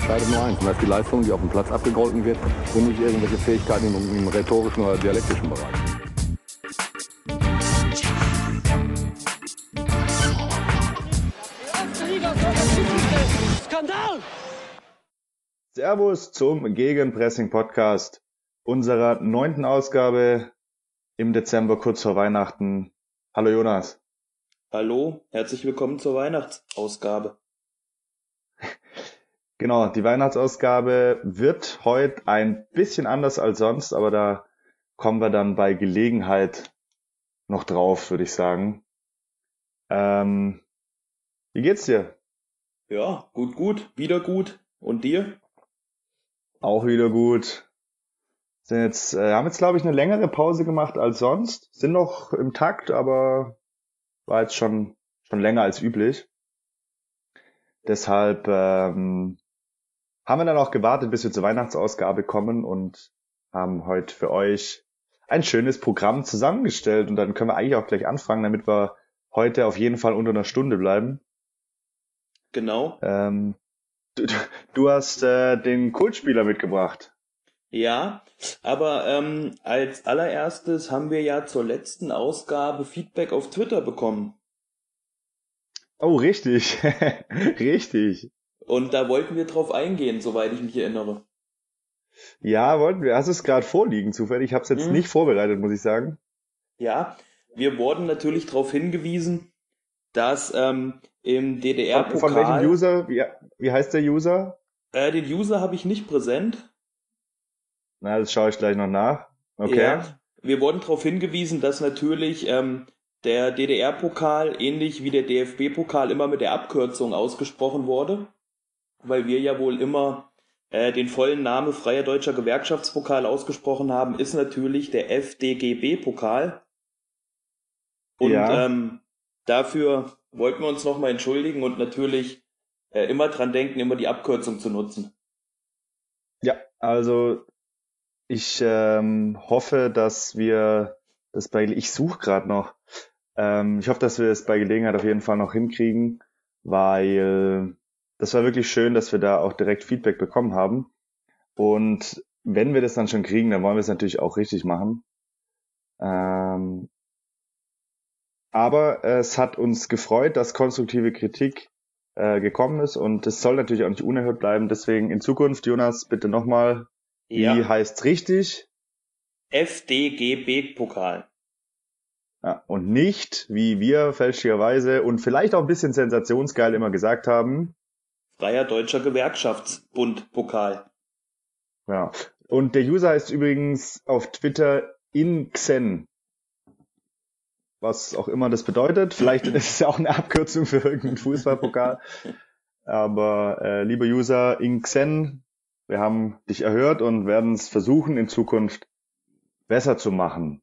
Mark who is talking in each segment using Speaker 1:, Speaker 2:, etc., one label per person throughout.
Speaker 1: entscheidet nur eins, und das ist die Leistung, die auf dem Platz abgegolten wird und nicht irgendwelche Fähigkeiten im rhetorischen oder dialektischen Bereich.
Speaker 2: Skandal!
Speaker 3: Servus zum Gegenpressing-Podcast unserer 9. Ausgabe im Dezember, kurz vor Weihnachten. Hallo Jonas.
Speaker 4: Hallo, herzlich willkommen zur Weihnachtsausgabe.
Speaker 3: Genau, die Weihnachtsausgabe wird heute ein bisschen anders als sonst, aber da kommen wir dann bei Gelegenheit noch drauf, würde ich sagen. Wie geht's dir?
Speaker 4: Ja, gut, wieder gut. Und dir?
Speaker 3: Auch wieder gut. Haben jetzt, glaube ich, eine längere Pause gemacht als sonst. Sind noch im Takt, aber war jetzt schon länger als üblich. Deshalb haben wir dann auch gewartet, bis wir zur Weihnachtsausgabe kommen und haben heute für euch ein schönes Programm zusammengestellt. Und dann können wir eigentlich auch gleich anfangen, damit wir heute auf jeden Fall unter einer Stunde bleiben.
Speaker 4: Genau.
Speaker 3: Du hast den Kultspieler mitgebracht.
Speaker 4: Ja, aber als allererstes haben wir ja zur letzten Ausgabe Feedback auf Twitter bekommen.
Speaker 3: Oh, richtig. Richtig.
Speaker 4: Und da wollten wir drauf eingehen, soweit ich mich erinnere.
Speaker 3: Ja, wollten wir. Hast du es gerade vorliegen zufällig? Ich habe es jetzt nicht vorbereitet, muss ich sagen.
Speaker 4: Ja, wir wurden natürlich darauf hingewiesen, dass im DDR-Pokal...
Speaker 3: Von welchem User? Wie heißt der User?
Speaker 4: Den User habe ich nicht präsent.
Speaker 3: Na, das schaue ich gleich noch nach. Okay.
Speaker 4: Ja, wir wurden darauf hingewiesen, dass natürlich der DDR-Pokal ähnlich wie der DFB-Pokal immer mit der Abkürzung ausgesprochen wurde, weil wir ja wohl immer den vollen Namen Freier Deutscher Gewerkschaftspokal ausgesprochen haben, ist natürlich der FDGB-Pokal. Und
Speaker 3: Ja.
Speaker 4: Dafür wollten wir uns nochmal entschuldigen und natürlich immer dran denken, immer die Abkürzung zu nutzen.
Speaker 3: Ja, also ich hoffe, dass wir das ich suche gerade noch. Ich hoffe, dass wir es bei Gelegenheit auf jeden Fall noch hinkriegen, weil das war wirklich schön, dass wir da auch direkt Feedback bekommen haben. Und wenn wir das dann schon kriegen, dann wollen wir es natürlich auch richtig machen. Aber es hat uns gefreut, dass konstruktive Kritik gekommen ist und es soll natürlich auch nicht unerhört bleiben. Deswegen in Zukunft, Jonas, bitte nochmal, wie heißt's richtig?
Speaker 4: FDGB-Pokal.
Speaker 3: Ja, und nicht, wie wir fälschlicherweise und vielleicht auch ein bisschen sensationsgeil immer gesagt haben.
Speaker 4: Freier Deutscher Gewerkschaftsbund-Pokal.
Speaker 3: Ja. Und der User heißt übrigens auf Twitter InXen. Was auch immer das bedeutet. Vielleicht ist es ja auch eine Abkürzung für irgendeinen Fußballpokal. Aber lieber User InXen, wir haben dich erhört und werden es versuchen, in Zukunft besser zu machen.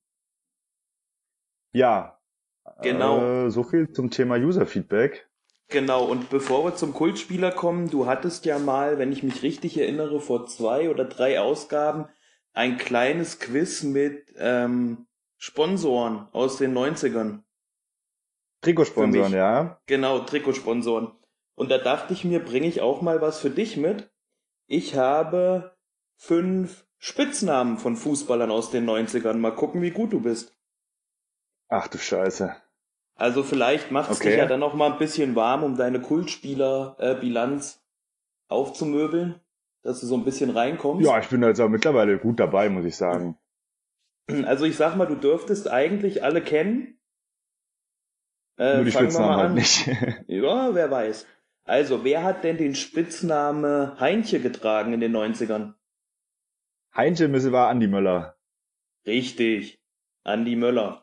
Speaker 3: Ja,
Speaker 4: genau.
Speaker 3: So viel zum Thema User-Feedback.
Speaker 4: Genau, und bevor wir zum Kultspieler kommen, du hattest ja mal, wenn ich mich richtig erinnere, vor 2 oder 3 Ausgaben ein kleines Quiz mit Sponsoren aus den 90ern.
Speaker 3: Trikotsponsoren, ja.
Speaker 4: Genau, Trikotsponsoren. Und da dachte ich mir, bringe ich auch mal was für dich mit. Ich habe 5 Spitznamen von Fußballern aus den 90ern. Mal gucken, wie gut du bist.
Speaker 3: Ach du Scheiße.
Speaker 4: Also vielleicht macht es dich ja dann noch mal ein bisschen warm, um deine Kultspieler-Bilanz aufzumöbeln, dass du so ein bisschen reinkommst.
Speaker 3: Ja, ich bin jetzt auch mittlerweile gut dabei, muss ich sagen.
Speaker 4: Also ich sag mal, du dürftest eigentlich alle kennen.
Speaker 3: Nur die Spitznamen halt nicht.
Speaker 4: Ja, wer weiß. Also, wer hat denn den Spitzname Heintje getragen in den 90ern?
Speaker 3: Heintje war Andi Möller.
Speaker 4: Richtig, Andi Möller.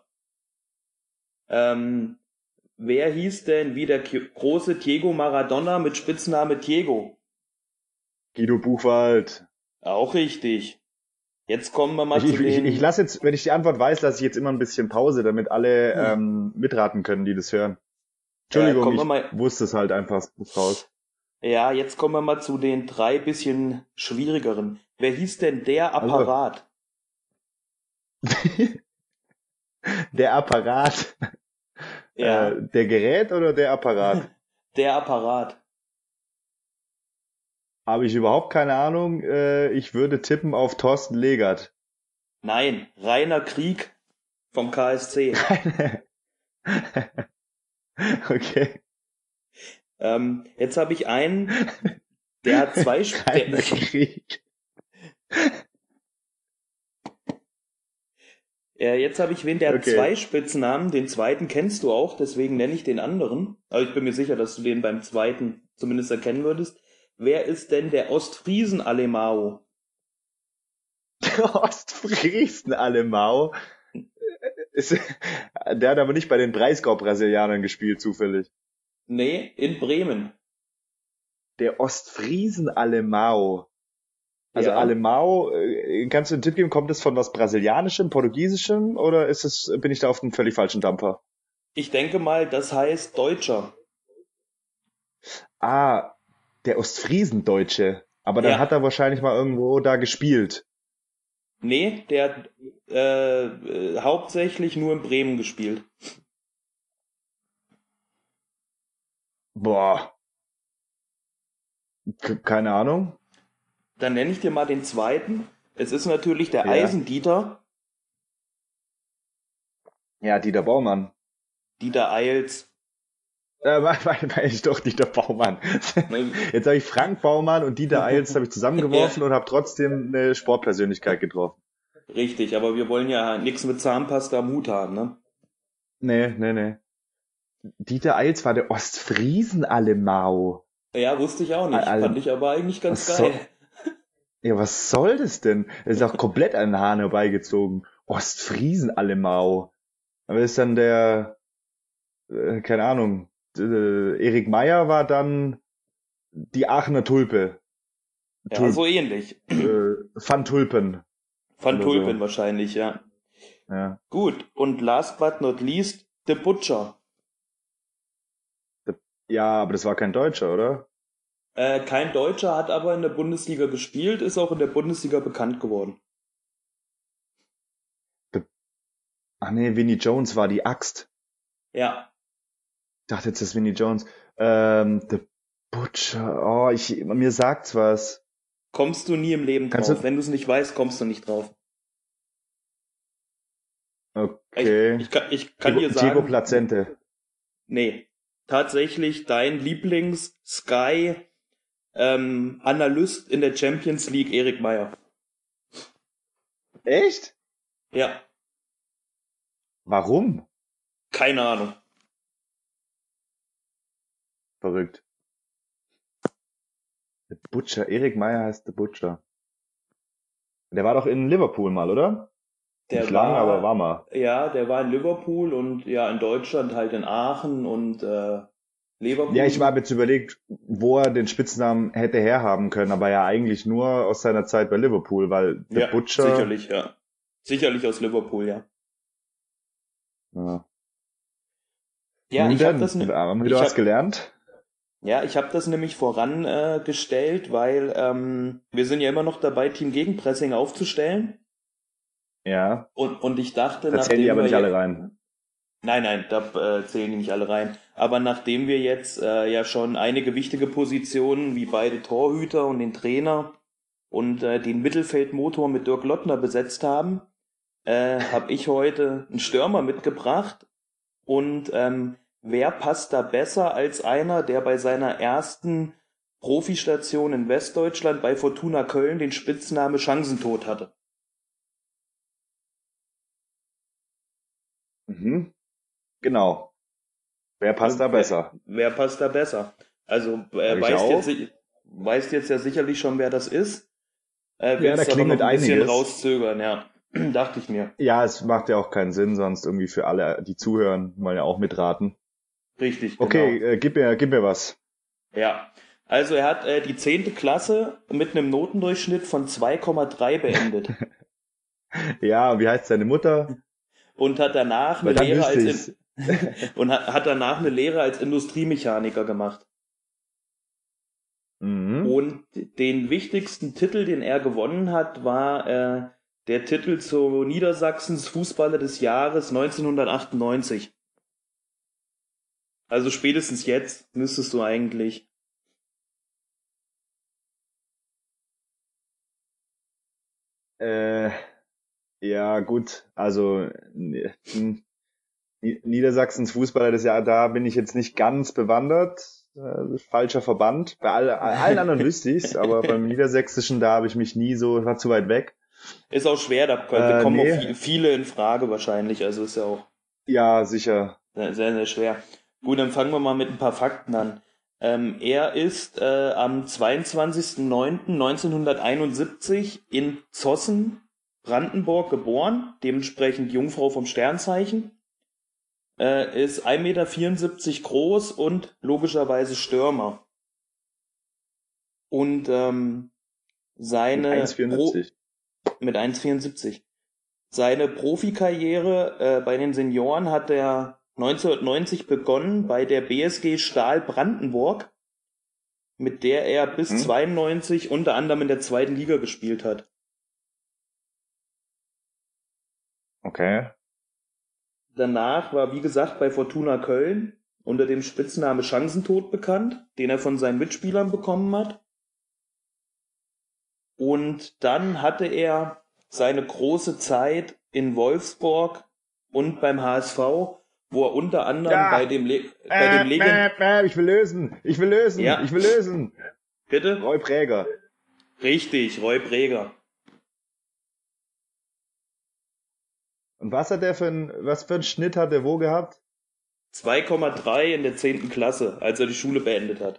Speaker 4: Wer hieß denn wie der große Diego Maradona mit Spitzname Diego?
Speaker 3: Guido Buchwald.
Speaker 4: Auch richtig. Jetzt kommen wir mal zu den...
Speaker 3: Ich lasse jetzt, wenn ich die Antwort weiß, lasse ich jetzt immer ein bisschen Pause, damit alle mitraten können, die das hören. Entschuldigung, ich wusste es halt einfach raus.
Speaker 4: Ja, jetzt kommen wir mal zu den 3 bisschen schwierigeren. Wer hieß denn der Apparat?
Speaker 3: Der Apparat?
Speaker 4: Ja.
Speaker 3: Der Gerät oder der Apparat?
Speaker 4: Der Apparat.
Speaker 3: Habe ich überhaupt keine Ahnung. Ich würde tippen auf Thorsten Legert.
Speaker 4: Nein, Rainer Krieg vom KSC.
Speaker 3: Okay.
Speaker 4: Jetzt habe ich einen, der hat zwei
Speaker 3: Rainer Krieg.
Speaker 4: Jetzt habe ich wen, der hat
Speaker 3: Okay.
Speaker 4: zwei Spitznamen. Den zweiten kennst du auch, deswegen nenne ich den anderen. Aber ich bin mir sicher, dass du den beim zweiten zumindest erkennen würdest. Wer ist denn der Ostfriesen Alemao?
Speaker 3: Ostfriesen Alemao. Der hat aber nicht bei den Breisgau-Brasilianern gespielt, zufällig.
Speaker 4: Nee, in Bremen.
Speaker 3: Der Ostfriesen Alemao. Also
Speaker 4: Ja.
Speaker 3: Alemao, kannst du einen Tipp geben, kommt es von was Brasilianischem, Portugiesischem oder bin ich da auf einem völlig falschen Dampfer?
Speaker 4: Ich denke mal, das heißt Deutscher.
Speaker 3: Ah, der Ostfriesendeutsche. Aber dann
Speaker 4: Ja.
Speaker 3: hat er wahrscheinlich mal irgendwo da gespielt.
Speaker 4: Nee, der hat hauptsächlich nur in Bremen gespielt.
Speaker 3: Boah. Keine Ahnung.
Speaker 4: Dann nenne ich dir mal den zweiten. Es ist natürlich der
Speaker 3: Ja.
Speaker 4: Eisendieter,
Speaker 3: Ja, Dieter Baumann.
Speaker 4: Dieter Eils.
Speaker 3: Meine ich doch Dieter Baumann. Jetzt habe ich Frank Baumann und Dieter Eils habe ich zusammengeworfen und habe trotzdem eine Sportpersönlichkeit getroffen.
Speaker 4: Richtig, aber wir wollen ja nichts mit Zahnpasta am Hut haben, ne?
Speaker 3: Nee. Dieter Eils war der Ostfriesen Alemao.
Speaker 4: Ja, wusste ich auch nicht. Fand ich aber eigentlich ganz
Speaker 3: Was
Speaker 4: geil.
Speaker 3: Ja, was soll das denn? Das ist auch komplett an den Haaren herbeigezogen. Ostfriesen Alemao. Aber ist dann keine Ahnung, Erik Meyer war dann die Aachener Tulpe.
Speaker 4: Ja, so ähnlich.
Speaker 3: Van Tulpen.
Speaker 4: Van
Speaker 3: oder
Speaker 4: Tulpen
Speaker 3: so.
Speaker 4: wahrscheinlich, ja.
Speaker 3: Ja.
Speaker 4: Gut, und last but not least, The Butcher.
Speaker 3: Ja, aber das war kein Deutscher, oder?
Speaker 4: Kein Deutscher, hat aber in der Bundesliga gespielt, ist auch in der Bundesliga bekannt geworden.
Speaker 3: Ach nee, Vinnie Jones war die Axt.
Speaker 4: Ja,
Speaker 3: Ich dachte jetzt, das ist Vinnie Jones. The Butcher. Oh, mir sagt's was.
Speaker 4: kommst du nie im Leben
Speaker 3: Kannst
Speaker 4: drauf.
Speaker 3: du-
Speaker 4: Wenn du es nicht weißt, kommst du nicht drauf.
Speaker 3: Okay.
Speaker 4: Ich kann dir
Speaker 3: Diego
Speaker 4: sagen,
Speaker 3: Placente.
Speaker 4: nee, tatsächlich dein Lieblings-Sky Analyst in der Champions League, Erik Meyer.
Speaker 3: Echt?
Speaker 4: Ja,
Speaker 3: Warum?
Speaker 4: keine Ahnung.
Speaker 3: Verrückt. The Butcher. Erik Meyer heißt The Butcher. Der war doch in Liverpool mal, oder? Nicht lang, aber war mal.
Speaker 4: Ja, der war in Liverpool und ja, in Deutschland halt in Aachen und Leverkusen.
Speaker 3: Ja, ich habe jetzt überlegt, wo er den Spitznamen hätte herhaben können, aber ja eigentlich nur aus seiner Zeit bei Liverpool, weil The
Speaker 4: ja,
Speaker 3: Butcher.
Speaker 4: sicherlich, ja. Sicherlich aus Liverpool, ja.
Speaker 3: Ja.
Speaker 4: Ja,
Speaker 3: Nun
Speaker 4: ich habe
Speaker 3: denn,
Speaker 4: das,
Speaker 3: haben wir wieder was gelernt?
Speaker 4: ja, ich habe das nämlich vorangestellt, weil wir sind ja immer noch dabei, Team Gegenpressing aufzustellen.
Speaker 3: Ja.
Speaker 4: Und ich dachte,
Speaker 3: Da zählen die aber nicht
Speaker 4: wir
Speaker 3: alle rein.
Speaker 4: Nein, da zählen die nicht alle rein. Aber nachdem wir jetzt ja schon einige wichtige Positionen wie beide Torhüter und den Trainer und den Mittelfeldmotor mit Dirk Lottner besetzt haben, habe ich heute einen Stürmer mitgebracht. Und wer passt da besser als einer, der bei seiner ersten Profistation in Westdeutschland bei Fortuna Köln den Spitznamen Chancentod hatte?
Speaker 3: Mhm. Genau. Wer passt da besser?
Speaker 4: Wer passt da besser? Also
Speaker 3: Sag ich auch.
Speaker 4: weißt jetzt ja sicherlich schon, wer das ist.
Speaker 3: Ja,
Speaker 4: Willst
Speaker 3: da
Speaker 4: aber
Speaker 3: klingelt
Speaker 4: noch ein bisschen
Speaker 3: einiges.
Speaker 4: rauszögern, ja. Dachte ich mir.
Speaker 3: Ja, es macht ja auch keinen Sinn, sonst irgendwie für alle, die zuhören, wollen ja auch mitraten.
Speaker 4: Richtig,
Speaker 3: Okay,
Speaker 4: genau.
Speaker 3: gib mir was.
Speaker 4: Ja. Also er hat die 10. Klasse mit einem Notendurchschnitt von 2,3 beendet.
Speaker 3: Ja, wie heißt seine Mutter?
Speaker 4: Und hat danach
Speaker 3: Weil dann wüsste ich's.
Speaker 4: und hat danach eine Lehre als Industriemechaniker gemacht.
Speaker 3: Mhm.
Speaker 4: Und den wichtigsten Titel, den er gewonnen hat, war der Titel zu Niedersachsens Fußballer des Jahres 1998. Also spätestens jetzt müsstest du eigentlich
Speaker 3: Ja, gut. Also Niedersachsens Fußballer des Jahres, da bin ich jetzt nicht ganz bewandert. Falscher Verband. Bei allen anderen wüsste ich's, aber beim Niedersächsischen, da habe ich mich nie so, war zu weit weg.
Speaker 4: Ist auch schwer, da kommen
Speaker 3: nee.
Speaker 4: auch viele in Frage wahrscheinlich, also ist ja auch
Speaker 3: Ja, sicher.
Speaker 4: sehr, sehr schwer. Gut, dann fangen wir mal mit ein paar Fakten an. Er ist am 22.09.1971 in Zossen, Brandenburg geboren, dementsprechend Jungfrau vom Sternzeichen. Ist 1,74 Meter groß und logischerweise Stürmer. Und seine
Speaker 3: Mit 1,74.
Speaker 4: Mit 1,74. Seine Profikarriere bei den Senioren hat er 1990 begonnen bei der BSG Stahl Brandenburg, mit der er bis 92 unter anderem in der zweiten Liga gespielt hat.
Speaker 3: Okay.
Speaker 4: Danach war, wie gesagt, bei Fortuna Köln unter dem Spitznamen Chancentod bekannt, den er von seinen Mitspielern bekommen hat. Und dann hatte er seine große Zeit in Wolfsburg und beim HSV, wo er unter anderem bei dem Legend...
Speaker 3: Ich will lösen.
Speaker 4: Bitte?
Speaker 3: Roy Präger.
Speaker 4: Richtig, Roy Präger.
Speaker 3: Und was für einen Schnitt hat der wo gehabt?
Speaker 4: 2,3 in der 10. Klasse, als er die Schule beendet hat.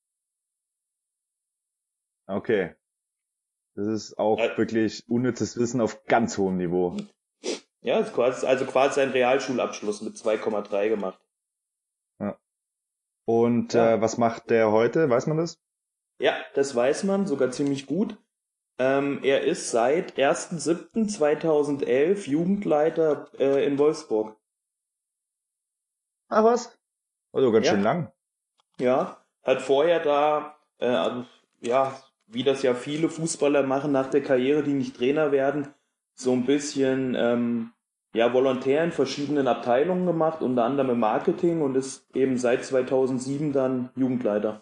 Speaker 3: Okay. Das ist auch wirklich unnützes Wissen auf ganz hohem Niveau.
Speaker 4: Ja, ist quasi ein Realschulabschluss mit 2,3 gemacht.
Speaker 3: Ja. Und was macht der heute? Weiß man das?
Speaker 4: Ja, das weiß man, sogar ziemlich gut. Er ist seit 1.7.2011 Jugendleiter in Wolfsburg.
Speaker 3: Ach was? Also ganz schön lang.
Speaker 4: Ja, hat vorher da, wie das ja viele Fußballer machen nach der Karriere, die nicht Trainer werden, so ein bisschen volontär in verschiedenen Abteilungen gemacht, unter anderem im Marketing, und ist eben seit 2007 dann Jugendleiter.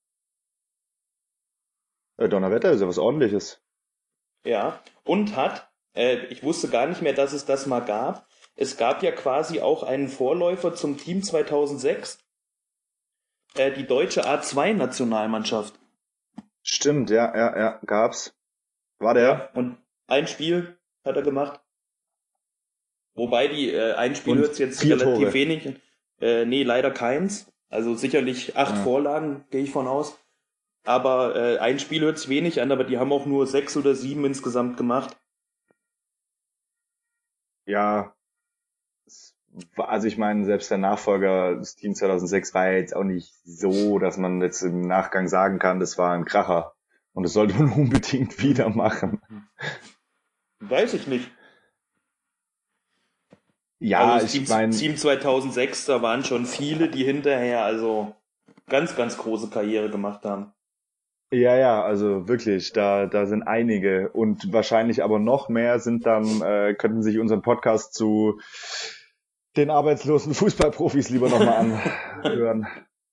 Speaker 3: Donnerwetter ist ja was Ordentliches.
Speaker 4: Ja, und ich wusste gar nicht mehr, dass es das mal gab. Es gab ja quasi auch einen Vorläufer zum Team 2006, die deutsche A2-Nationalmannschaft.
Speaker 3: Stimmt, ja, gab's. War der?
Speaker 4: Ja, und ein Spiel hat er gemacht. Wobei ein Spiel hört jetzt relativ
Speaker 3: Tore.
Speaker 4: wenig. Nee, leider keins. Also sicherlich 8 Vorlagen, gehe ich von aus. Aber ein Spiel hört sich wenig an, aber die haben auch nur 6 oder 7 insgesamt gemacht.
Speaker 3: Ja, also ich meine, selbst der Nachfolger des Team 2006 war ja jetzt auch nicht so, dass man jetzt im Nachgang sagen kann, das war ein Kracher. Und das sollte man unbedingt wieder machen.
Speaker 4: Weiß ich nicht.
Speaker 3: Ja,
Speaker 4: also
Speaker 3: ich meine...
Speaker 4: Team 2006, da waren schon viele, die hinterher also ganz, ganz große Karriere gemacht haben.
Speaker 3: Ja, also wirklich, da sind einige und wahrscheinlich aber noch mehr sind dann, könnten sich unseren Podcast zu den arbeitslosen Fußballprofis lieber nochmal anhören.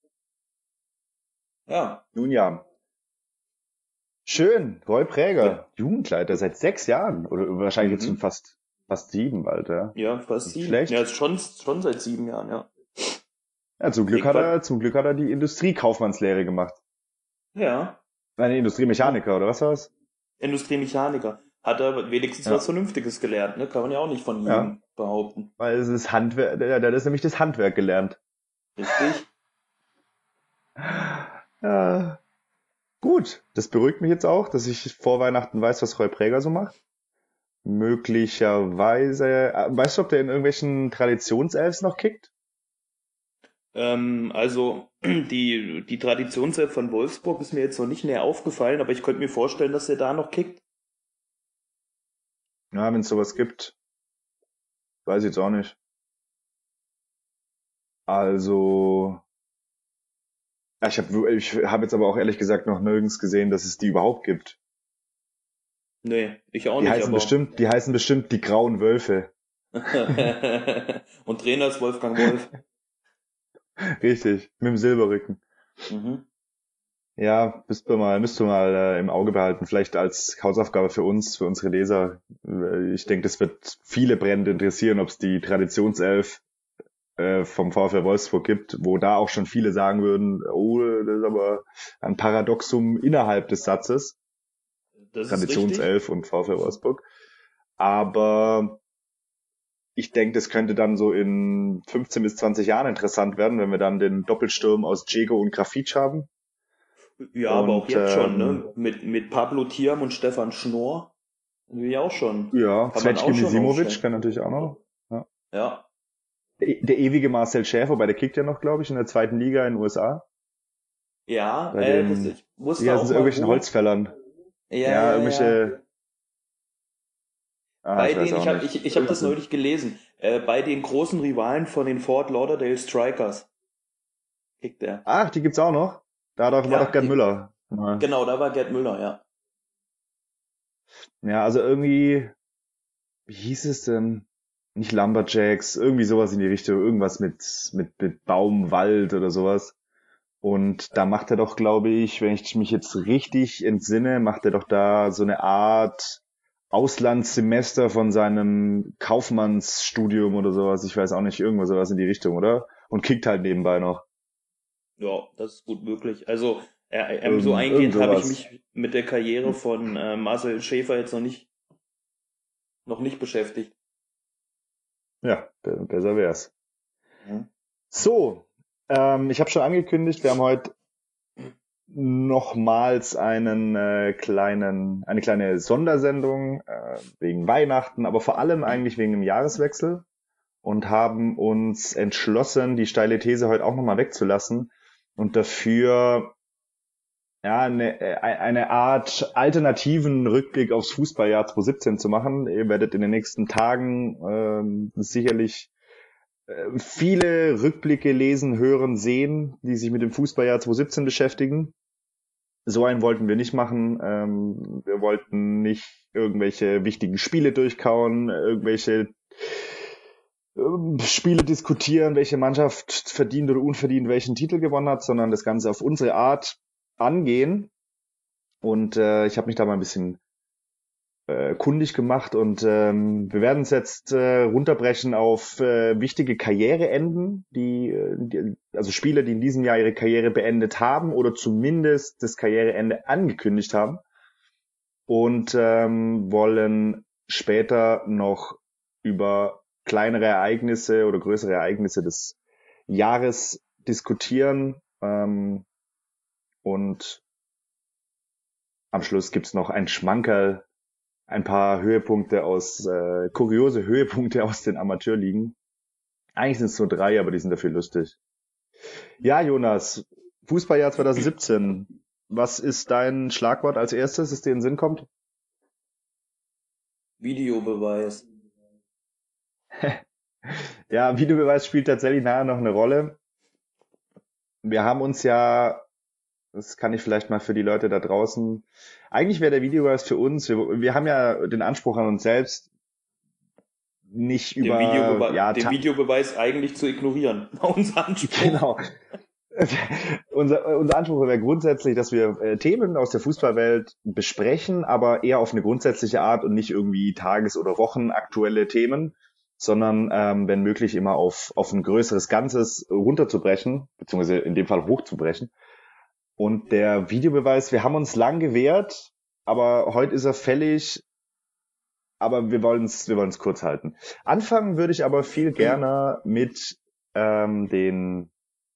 Speaker 4: Ja.
Speaker 3: Nun ja. Schön, Roy Präger, Jugendleiter seit 6 Jahren oder wahrscheinlich jetzt schon fast 7 bald, ja.
Speaker 4: Ja, fast 7.
Speaker 3: Schlecht.
Speaker 4: Ja, ist schon seit 7 Jahren, ja.
Speaker 3: Ja, zum Glück hat er die Industriekaufmannslehre gemacht.
Speaker 4: Ja.
Speaker 3: Eine Industriemechaniker, oder was war's?
Speaker 4: Industriemechaniker. Hat er wenigstens was Vernünftiges gelernt, ne? Kann man ja auch nicht von ihm behaupten.
Speaker 3: Weil es ist Handwerk, der hat nämlich das Handwerk gelernt.
Speaker 4: Richtig.
Speaker 3: Ja. Gut, das beruhigt mich jetzt auch, dass ich vor Weihnachten weiß, was Roy Präger so macht. Möglicherweise, weißt du, ob der in irgendwelchen Traditionselfs noch kickt?
Speaker 4: Also die Traditionself von Wolfsburg ist mir jetzt noch nicht näher aufgefallen, aber ich könnte mir vorstellen, dass der da noch kickt.
Speaker 3: Ja, wenn es sowas gibt, weiß ich jetzt auch nicht. Also, ich hab jetzt aber auch ehrlich gesagt noch nirgends gesehen, dass es die überhaupt gibt.
Speaker 4: Nee, ich auch nicht.
Speaker 3: Die heißen bestimmt die Grauen Wölfe.
Speaker 4: Und Trainer ist Wolfgang Wolf.
Speaker 3: Richtig, mit dem Silberrücken.
Speaker 4: Mhm.
Speaker 3: Ja, müsst du mal im Auge behalten, vielleicht als Hausaufgabe für uns, für unsere Leser. Ich denke, das wird viele brennend interessieren, ob es die Traditionself vom VfL Wolfsburg gibt, wo da auch schon viele sagen würden, oh, das ist aber ein Paradoxum innerhalb des Satzes,
Speaker 4: Das ist richtig.
Speaker 3: Traditionself und VfL Wolfsburg. Aber ich denke, das könnte dann so in 15 bis 20 Jahren interessant werden, wenn wir dann den Doppelsturm aus Dzeko und Grafitsch haben.
Speaker 4: Ja, aber auch
Speaker 3: Und
Speaker 4: jetzt schon, ne? Mit Pablo Thiam und Stefan Schnorr. Will auch schon.
Speaker 3: ja,
Speaker 4: Kann man
Speaker 3: Zvetschke
Speaker 4: auch schon
Speaker 3: Misimovic
Speaker 4: aufstellen.
Speaker 3: kann natürlich auch noch. Ja.
Speaker 4: Ja.
Speaker 3: Der ewige Marcel Schäfer, der kickt ja noch, glaube ich, in der zweiten Liga in den USA.
Speaker 4: Ja,
Speaker 3: Bei den,
Speaker 4: ich wusste
Speaker 3: ja, sind
Speaker 4: auch
Speaker 3: es
Speaker 4: mal
Speaker 3: irgendwelchen
Speaker 4: wo.
Speaker 3: Holzfällern.
Speaker 4: Ja,
Speaker 3: Ja,
Speaker 4: ja, ja.
Speaker 3: irgendwelche,
Speaker 4: Bei
Speaker 3: ich weiß
Speaker 4: den,
Speaker 3: auch nicht.
Speaker 4: ich hab das neulich gelesen. Bei den großen Rivalen von den Fort Lauderdale Strikers kickt er.
Speaker 3: Ach, die gibt's auch noch. War doch
Speaker 4: Ja,
Speaker 3: Gerd Müller. Mal.
Speaker 4: genau, da war Gerd Müller, ja.
Speaker 3: Ja, also irgendwie, wie hieß es denn? Nicht Lumberjacks, irgendwie sowas in die Richtung, irgendwas mit Baum, Wald oder sowas. Und da macht er doch, glaube ich, wenn ich mich jetzt richtig entsinne, macht er doch da so eine Art Auslandssemester von seinem Kaufmannsstudium oder sowas. Ich weiß auch nicht, irgendwas sowas in die Richtung, oder? Und kickt halt nebenbei noch.
Speaker 4: Ja, das ist gut möglich. Also, so
Speaker 3: Irgend
Speaker 4: eingehend habe ich
Speaker 3: sowas.
Speaker 4: mich mit der Karriere von Marcel Schäfer jetzt noch nicht beschäftigt.
Speaker 3: Ja, besser wär's.
Speaker 4: Ja.
Speaker 3: So, ich habe schon angekündigt, wir haben heute nochmals eine kleine Sondersendung wegen Weihnachten, aber vor allem eigentlich wegen dem Jahreswechsel und haben uns entschlossen, die steile These heute auch nochmal wegzulassen und dafür ja eine Art alternativen Rückblick aufs Fußballjahr 2017 zu machen. Ihr werdet in den nächsten Tagen sicherlich viele Rückblicke lesen, hören, sehen, die sich mit dem Fußballjahr 2017 beschäftigen. So einen wollten wir nicht machen. Wir wollten nicht irgendwelche wichtigen Spiele durchkauen, irgendwelche Spiele diskutieren, welche Mannschaft verdient oder unverdient welchen Titel gewonnen hat, sondern das Ganze auf unsere Art angehen. Und ich habe mich da mal ein bisschen kundig gemacht und wir werden es jetzt runterbrechen auf wichtige Karriereenden, also Spieler, die in diesem Jahr ihre Karriere beendet haben oder zumindest das Karriereende angekündigt haben und wollen später noch über kleinere Ereignisse oder größere Ereignisse des Jahres diskutieren und am Schluss gibt's noch ein Schmankerl, ein paar kuriose Höhepunkte aus den Amateurligen. Eigentlich sind es nur 3, aber die sind dafür lustig. Ja, Jonas, Fußballjahr 2017. Was ist dein Schlagwort als erstes, das dir in den Sinn kommt?
Speaker 4: Videobeweis.
Speaker 3: Ja, Videobeweis spielt tatsächlich nachher noch eine Rolle. Wir haben uns ja, das kann ich vielleicht mal für die Leute da draußen, eigentlich wäre der Videobeweis für uns, wir haben ja den Anspruch an uns selbst, nicht über, ja,
Speaker 4: Den Videobeweis eigentlich zu ignorieren. War unser Anspruch.
Speaker 3: genau. Unser Anspruch wäre grundsätzlich, dass wir Themen aus der Fußballwelt besprechen, aber eher auf eine grundsätzliche Art und nicht irgendwie tages- oder wochenaktuelle Themen, sondern wenn möglich immer auf ein größeres Ganzes runterzubrechen, beziehungsweise in dem Fall hochzubrechen. Und der Videobeweis, wir haben uns lang gewehrt, aber heute ist er fällig, aber wir wollen's kurz halten. Anfangen würde ich aber viel gerne mit den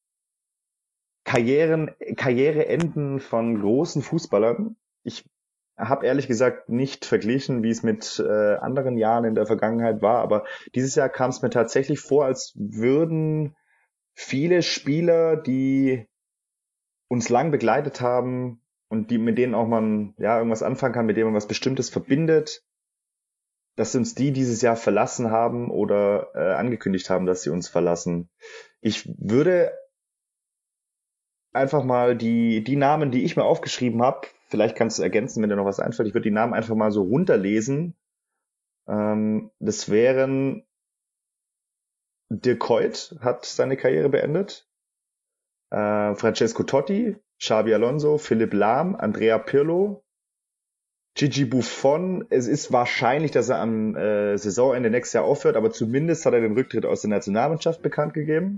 Speaker 3: Karriereenden von großen Fußballern. Ich habe ehrlich gesagt nicht verglichen, wie es mit anderen Jahren in der Vergangenheit war, aber dieses Jahr kam es mir tatsächlich vor, als würden viele Spieler, die uns lang begleitet haben und mit denen auch man ja irgendwas anfangen kann, mit denen man was Bestimmtes verbindet, dass uns die dieses Jahr verlassen haben oder angekündigt haben, dass sie uns verlassen. Ich würde einfach mal die Namen, die ich mir aufgeschrieben habe, vielleicht kannst du ergänzen, wenn dir noch was einfällt, ich würde die Namen einfach mal so runterlesen. Das wären Dirk Kuyt hat seine Karriere beendet. Francesco Totti, Xabi Alonso, Philipp Lahm, Andrea Pirlo, Gigi Buffon. Es ist wahrscheinlich, dass er am Saisonende nächstes Jahr aufhört, aber zumindest hat er den Rücktritt aus der Nationalmannschaft bekannt gegeben.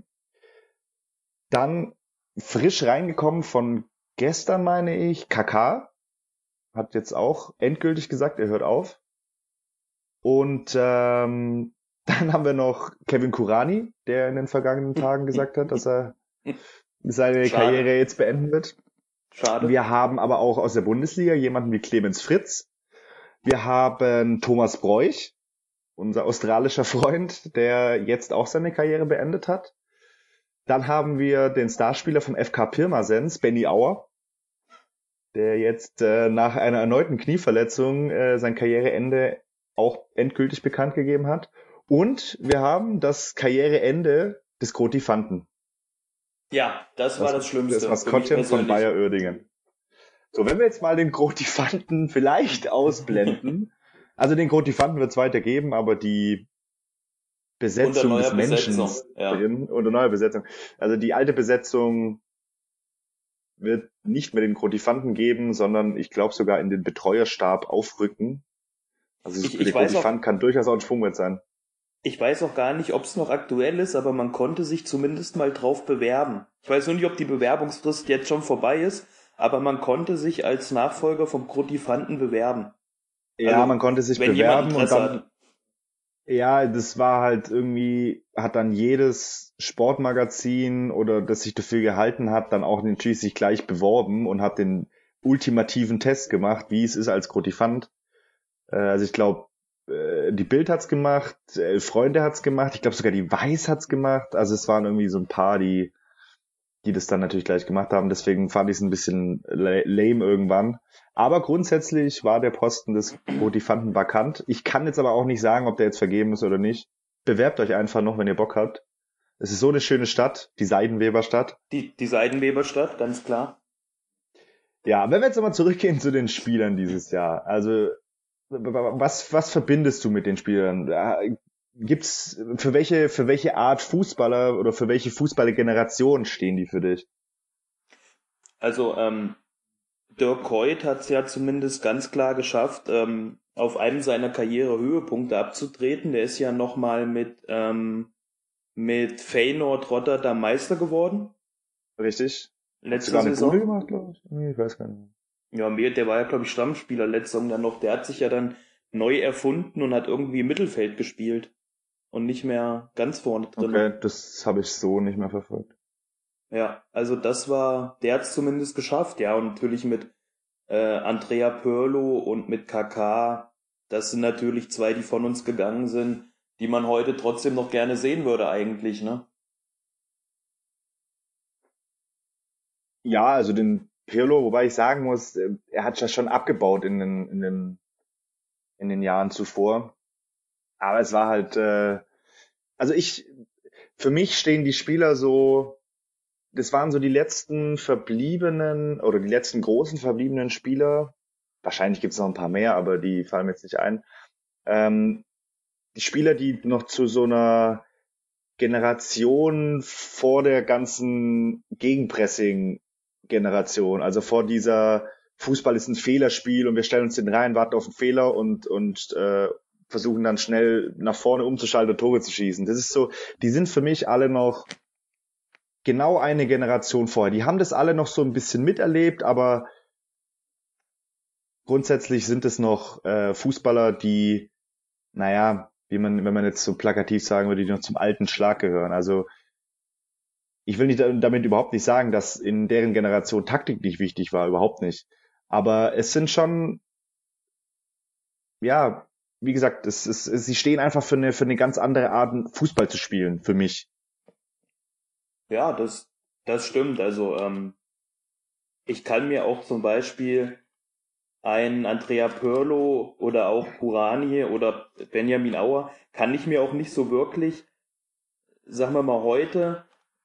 Speaker 3: Dann frisch reingekommen von gestern, meine ich, Kaká. Hat jetzt auch endgültig gesagt, er hört auf. Und dann haben wir noch Kevin Kurani, der in den vergangenen Tagen gesagt hat, dass er seine Karriere jetzt beenden wird.
Speaker 4: Schade.
Speaker 3: Wir haben aber auch aus der Bundesliga jemanden wie Clemens Fritz. Wir haben Thomas Bräuch, unser australischer Freund, der jetzt auch seine Karriere beendet hat. Dann haben wir den Starspieler vom FK Pirmasens, Benny Auer, der jetzt nach einer erneuten Knieverletzung sein Karriereende auch endgültig bekannt gegeben hat. Und wir haben das Karriereende des Groti Fanten.
Speaker 4: Ja, das war das Schlimmste.
Speaker 3: Das Maskottchen von Bayer Uerdingen. So, wenn wir jetzt mal den Groti Fanten vielleicht ausblenden, also den Groti Fanten wird es weitergeben, aber die Besetzung des Menschen unter neuer Besetzung. Also die alte Besetzung wird nicht mehr den Groti Fanten geben, sondern ich glaube sogar in den Betreuerstab aufrücken. Also der Groti Fanten kann durchaus auch ein Sprungbrett sein.
Speaker 4: Ich weiß auch gar nicht, ob es noch aktuell ist, aber man konnte sich zumindest mal drauf bewerben. Ich weiß nur nicht, ob die Bewerbungsfrist jetzt schon vorbei ist, aber man konnte sich als Nachfolger vom Groti Fanten bewerben.
Speaker 3: Ja, also, man konnte sich bewerben und dann,
Speaker 4: hat.
Speaker 3: Ja, das war halt irgendwie, hat dann jedes Sportmagazin oder das sich dafür gehalten hat, dann auch natürlich sich gleich beworben und hat den ultimativen Test gemacht, wie es ist als Groti Fant. Also ich glaube, die Bild hat's gemacht, Freunde hat's gemacht, ich glaube sogar die Weiß hat's gemacht. Also es waren irgendwie so ein paar, die das dann natürlich gleich gemacht haben. Deswegen fand ich es ein bisschen lame irgendwann. Aber grundsätzlich war der Posten des Groti Fanten vakant. Ich kann jetzt aber auch nicht sagen, ob der jetzt vergeben ist oder nicht. Bewerbt euch einfach noch, wenn ihr Bock habt. Es ist so eine schöne Stadt, die Seidenweberstadt.
Speaker 4: Die Seidenweberstadt, ganz klar.
Speaker 3: Ja, wenn wir jetzt nochmal zurückgehen zu den Spielern dieses Jahr. Also was verbindest du mit den Spielern? Gibt's für welche Art Fußballer oder für welche Fußballergeneration stehen die für dich?
Speaker 4: Also Dirk Kuyt hat es ja zumindest ganz klar geschafft, auf einem seiner Karrierehöhepunkte abzutreten. Der ist ja nochmal mit Feyenoord Rotterdam Meister geworden.
Speaker 3: Richtig.
Speaker 4: Letzte
Speaker 3: Saison.
Speaker 4: Saison.
Speaker 3: Eine Gute gemacht, glaube ich. Nee, ich weiß gar nicht.
Speaker 4: Ja, der war ja, glaube ich, Stammspieler letzte Saison dann noch. Der hat sich ja dann neu erfunden und hat irgendwie im Mittelfeld gespielt. Und nicht mehr ganz vorne drin.
Speaker 3: Okay, das habe ich so nicht mehr verfolgt.
Speaker 4: Ja, also der hat es zumindest geschafft, ja. Und natürlich mit Andrea Pirlo und mit Kaká, das sind natürlich zwei, die von uns gegangen sind, die man heute trotzdem noch gerne sehen würde eigentlich, ne?
Speaker 3: Ja, also den Pirlo, wobei ich sagen muss, er hat ja schon abgebaut in den Jahren zuvor. Aber es war halt, für mich stehen die Spieler so, das waren so die letzten verbliebenen oder die letzten großen verbliebenen Spieler. Wahrscheinlich gibt es noch ein paar mehr, aber die fallen mir jetzt nicht ein. Die Spieler, die noch zu so einer Generation vor der ganzen Gegenpressing-Generation, also vor dieser Fußball ist ein Fehlerspiel und wir stellen uns den rein, warten auf einen Fehler und versuchen dann schnell nach vorne umzuschalten und Tore zu schießen. Das ist so, die sind für mich alle noch genau eine Generation vorher. Die haben das alle noch so ein bisschen miterlebt, aber grundsätzlich sind es noch Fußballer, die, naja, wenn man jetzt so plakativ sagen würde, die noch zum alten Schlag gehören. Also ich will nicht damit überhaupt nicht sagen, dass in deren Generation Taktik nicht wichtig war, überhaupt nicht. Aber es sind schon, ja, wie gesagt, sie stehen einfach für eine ganz andere Art, Fußball zu spielen, für mich.
Speaker 4: Ja, das stimmt. Also ich kann mir auch zum Beispiel einen Andrea Pirlo oder auch Kurani oder Benjamin Auer, kann ich mir auch nicht so wirklich, sagen wir mal heute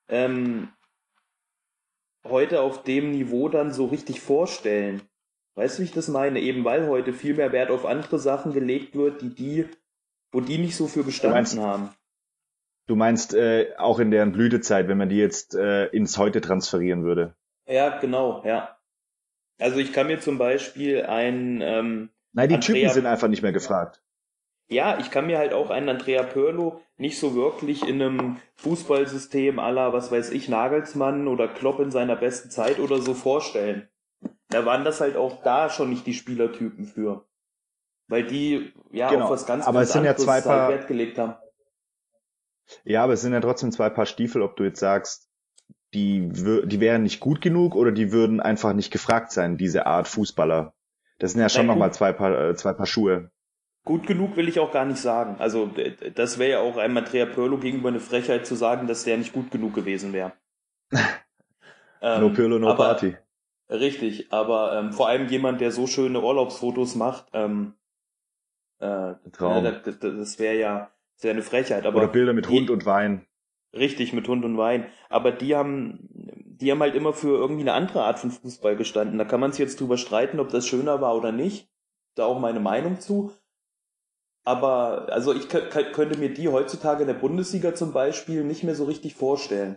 Speaker 4: auf dem Niveau dann so richtig vorstellen. Weißt du, wie ich das meine? Eben weil heute viel mehr Wert auf andere Sachen gelegt wird, wo die nicht so für gestanden haben.
Speaker 3: Du meinst auch in deren Blütezeit, wenn man die jetzt ins Heute transferieren würde?
Speaker 4: Ja, genau, ja. Also ich kann mir zum Beispiel einen
Speaker 3: Nein, die Typen
Speaker 4: Andrea,
Speaker 3: sind einfach nicht mehr gefragt.
Speaker 4: ja, ich kann mir halt auch einen Andrea Pirlo nicht so wirklich in einem Fußballsystem à la, was weiß ich, Nagelsmann oder Klopp in seiner besten Zeit oder so vorstellen. Da waren das halt auch da schon nicht die Spielertypen für. Weil die ja
Speaker 3: Genau,
Speaker 4: auf was ganz,
Speaker 3: aber
Speaker 4: ganz
Speaker 3: es sind ja
Speaker 4: anderes halt Wert gelegt haben.
Speaker 3: Ja, aber es sind ja trotzdem zwei Paar Stiefel, ob du jetzt sagst, die wären nicht gut genug oder die würden einfach nicht gefragt sein, diese Art Fußballer. Das sind ja schon
Speaker 4: Nein,
Speaker 3: nochmal zwei Paar Schuhe.
Speaker 4: gut genug will ich auch gar nicht sagen. Also das wäre ja auch einem Andrea Pirlo gegenüber eine Frechheit zu sagen, dass der nicht gut genug gewesen wäre.
Speaker 3: No Pirlo, no
Speaker 4: aber
Speaker 3: Party.
Speaker 4: richtig, aber vor allem jemand, der so schöne Urlaubsfotos macht,
Speaker 3: Traum.
Speaker 4: das wäre ja sehr eine Frechheit.
Speaker 3: Oder
Speaker 4: Aber
Speaker 3: Bilder mit Hund und Wein.
Speaker 4: richtig, mit Hund und Wein. Aber die haben halt immer für irgendwie eine andere Art von Fußball gestanden. Da kann man sich jetzt drüber streiten, ob das schöner war oder nicht. Da auch meine Meinung zu. Aber also ich könnte mir die heutzutage in der Bundesliga zum Beispiel nicht mehr so richtig vorstellen.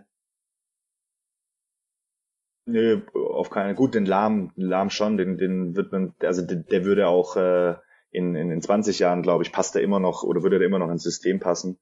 Speaker 3: Nee, auf keinen. Gut, den Lahm schon, den wird man, also der würde auch in 20 Jahren, glaube ich, passt er immer noch oder würde er immer noch ins System passen.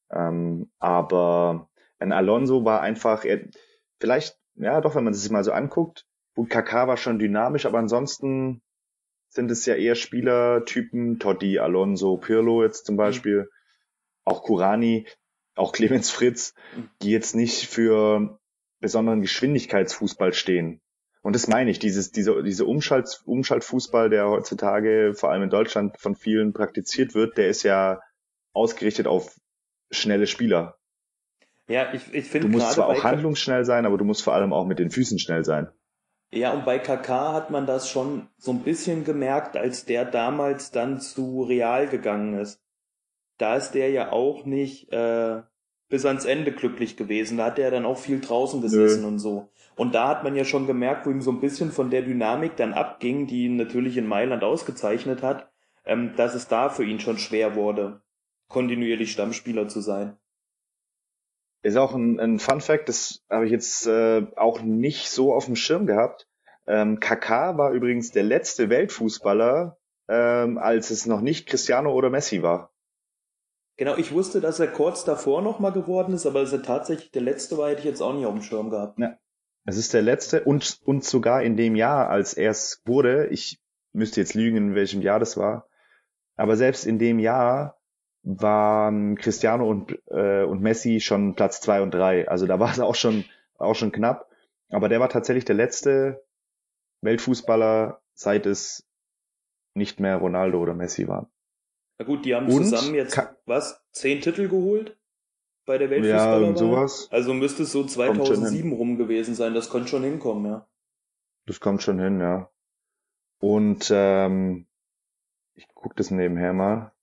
Speaker 3: Aber ein Alonso war einfach, vielleicht, ja doch, wenn man es sich mal so anguckt, gut, Kaká war schon dynamisch, aber ansonsten sind es ja eher Spielertypen, Totti, Alonso, Pirlo jetzt zum Beispiel, auch Kurani, auch Clemens Fritz, die jetzt nicht für besonderen Geschwindigkeitsfußball stehen. Und das meine ich, diese Umschaltfußball, der heutzutage vor allem in Deutschland von vielen praktiziert wird, der ist ja ausgerichtet auf schnelle Spieler.
Speaker 4: Ja, ich
Speaker 3: Du
Speaker 4: finde
Speaker 3: musst
Speaker 4: gerade
Speaker 3: zwar auch handlungsschnell sein, aber du musst vor allem auch mit den Füßen schnell sein.
Speaker 4: ja, und bei Kaká hat man das schon so ein bisschen gemerkt, als der damals dann zu Real gegangen ist. Da ist der ja auch nicht bis ans Ende glücklich gewesen. Da hat er dann auch viel draußen gesessen
Speaker 3: Nö.
Speaker 4: und so. Und da hat man ja schon gemerkt, wo ihm so ein bisschen von der Dynamik dann abging, die ihn natürlich in Mailand ausgezeichnet hat, dass es da für ihn schon schwer wurde, kontinuierlich Stammspieler zu sein.
Speaker 3: Ist auch ein Fun Fact, das habe ich jetzt auch nicht so auf dem Schirm gehabt. Kaká war übrigens der letzte Weltfußballer, als es noch nicht Cristiano oder Messi war.
Speaker 4: Genau, ich wusste, dass er kurz davor nochmal geworden ist, aber dass er tatsächlich der Letzte war, hätte ich jetzt auch nicht auf dem Schirm gehabt.
Speaker 3: Ja. Es ist der letzte und sogar in dem Jahr, als er es wurde, ich müsste jetzt lügen, in welchem Jahr das war, aber selbst in dem Jahr waren Cristiano und Messi schon Platz 2 und 3. Also da war es auch schon knapp. Aber der war tatsächlich der letzte Weltfußballer, seit es nicht mehr Ronaldo oder Messi war.
Speaker 4: Na gut, die haben
Speaker 3: Und
Speaker 4: zusammen jetzt, 10 Titel geholt bei der
Speaker 3: ja, irgend
Speaker 4: Weltfußballerwahl?
Speaker 3: sowas.
Speaker 4: Also müsste es so
Speaker 3: Kommt schon hin.
Speaker 4: 2007 rum gewesen sein, das konnte schon hinkommen, ja.
Speaker 3: Das kommt schon hin, ja. Und ich gucke das nebenher mal.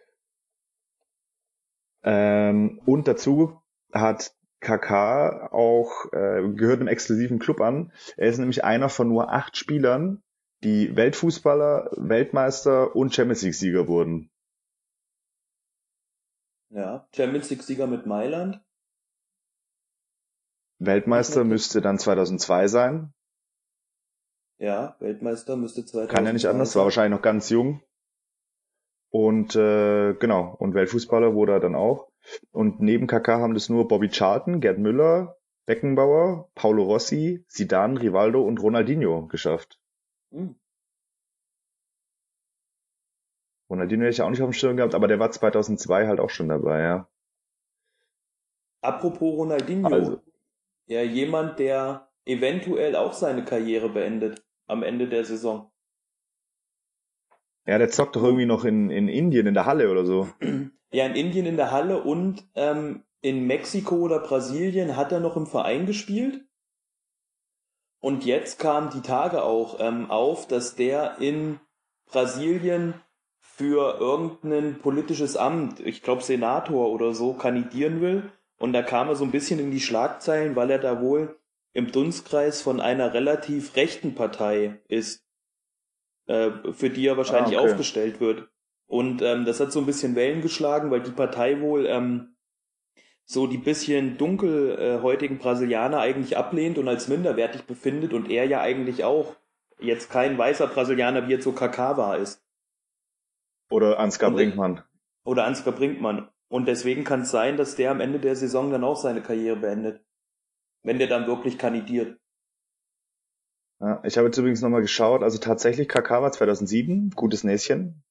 Speaker 3: Und dazu hat Kaká auch gehört einem exklusiven Club an. Er ist nämlich einer von nur 8 Spielern, die Weltfußballer, Weltmeister und Champions League Sieger wurden.
Speaker 4: Ja, Champions League Sieger mit Mailand.
Speaker 3: Weltmeister müsste dann 2002 sein.
Speaker 4: Ja, Weltmeister müsste 2002
Speaker 3: Kann ja nicht anders, war wahrscheinlich noch ganz jung. Und genau, und Weltfußballer wurde er dann auch. Und neben Kaká haben das nur Bobby Charlton, Gerd Müller, Beckenbauer, Paolo Rossi, Zidane, Rivaldo und Ronaldinho geschafft. Ronaldinho hätte ich auch nicht auf dem Schirm gehabt, aber der war 2002 halt auch schon dabei, ja.
Speaker 4: Apropos Ronaldinho,
Speaker 3: Also,
Speaker 4: ja, jemand, der eventuell auch seine Karriere beendet am Ende der Saison.
Speaker 3: ja, der zockt doch irgendwie noch in Indien in der Halle oder so.
Speaker 4: Ja, in Indien in der Halle und in Mexiko oder Brasilien hat er noch im Verein gespielt. Und jetzt kam die Tage auch auf, dass der in Brasilien für irgendein politisches Amt, ich glaube Senator oder so, kandidieren will. Und da kam er so ein bisschen in die Schlagzeilen, weil er da wohl im Dunstkreis von einer relativ rechten Partei ist, für die er wahrscheinlich
Speaker 3: okay.
Speaker 4: aufgestellt wird. Und das hat so ein bisschen Wellen geschlagen, weil die Partei wohl so die bisschen dunkelhäutigen Brasilianer eigentlich ablehnt und als minderwertig befindet und er ja eigentlich auch jetzt kein weißer Brasilianer wie jetzt so Kakawa ist.
Speaker 3: Oder Ansgar
Speaker 4: Und,
Speaker 3: Brinkmann.
Speaker 4: Oder Ansgar Brinkmann. Und deswegen kann es sein, dass der am Ende der Saison dann auch seine Karriere beendet. Wenn der dann wirklich kandidiert.
Speaker 3: Ja, ich habe jetzt übrigens nochmal geschaut, also tatsächlich Kakawa 2007, gutes Näschen.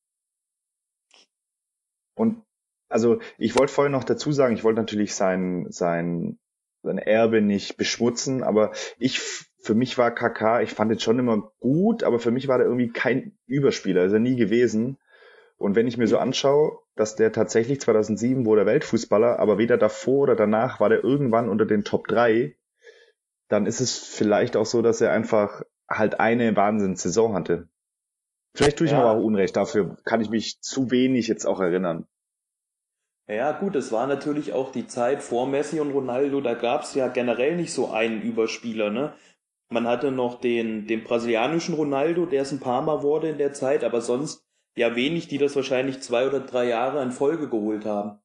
Speaker 3: Und also ich wollte vorhin noch dazu sagen, ich wollte natürlich sein Erbe nicht beschmutzen, aber für mich war Kaká, ich fand ihn schon immer gut, aber für mich war der irgendwie kein Überspieler, ist er nie gewesen. Und wenn ich mir so anschaue, dass der tatsächlich 2007 wurde Weltfußballer, aber weder davor oder danach war der irgendwann unter den Top 3, dann ist es vielleicht auch so, dass er einfach halt eine Wahnsinnssaison hatte. Vielleicht tue ich ihm aber auch Unrecht, dafür kann ich mich zu wenig jetzt auch erinnern.
Speaker 4: Ja gut, es war natürlich auch die Zeit vor Messi und Ronaldo, da gab's ja generell nicht so einen Überspieler, ne? Man hatte noch den brasilianischen Ronaldo, der es ein paar Mal wurde in der Zeit, aber sonst ja wenig, die das wahrscheinlich 2 oder 3 Jahre in Folge geholt haben.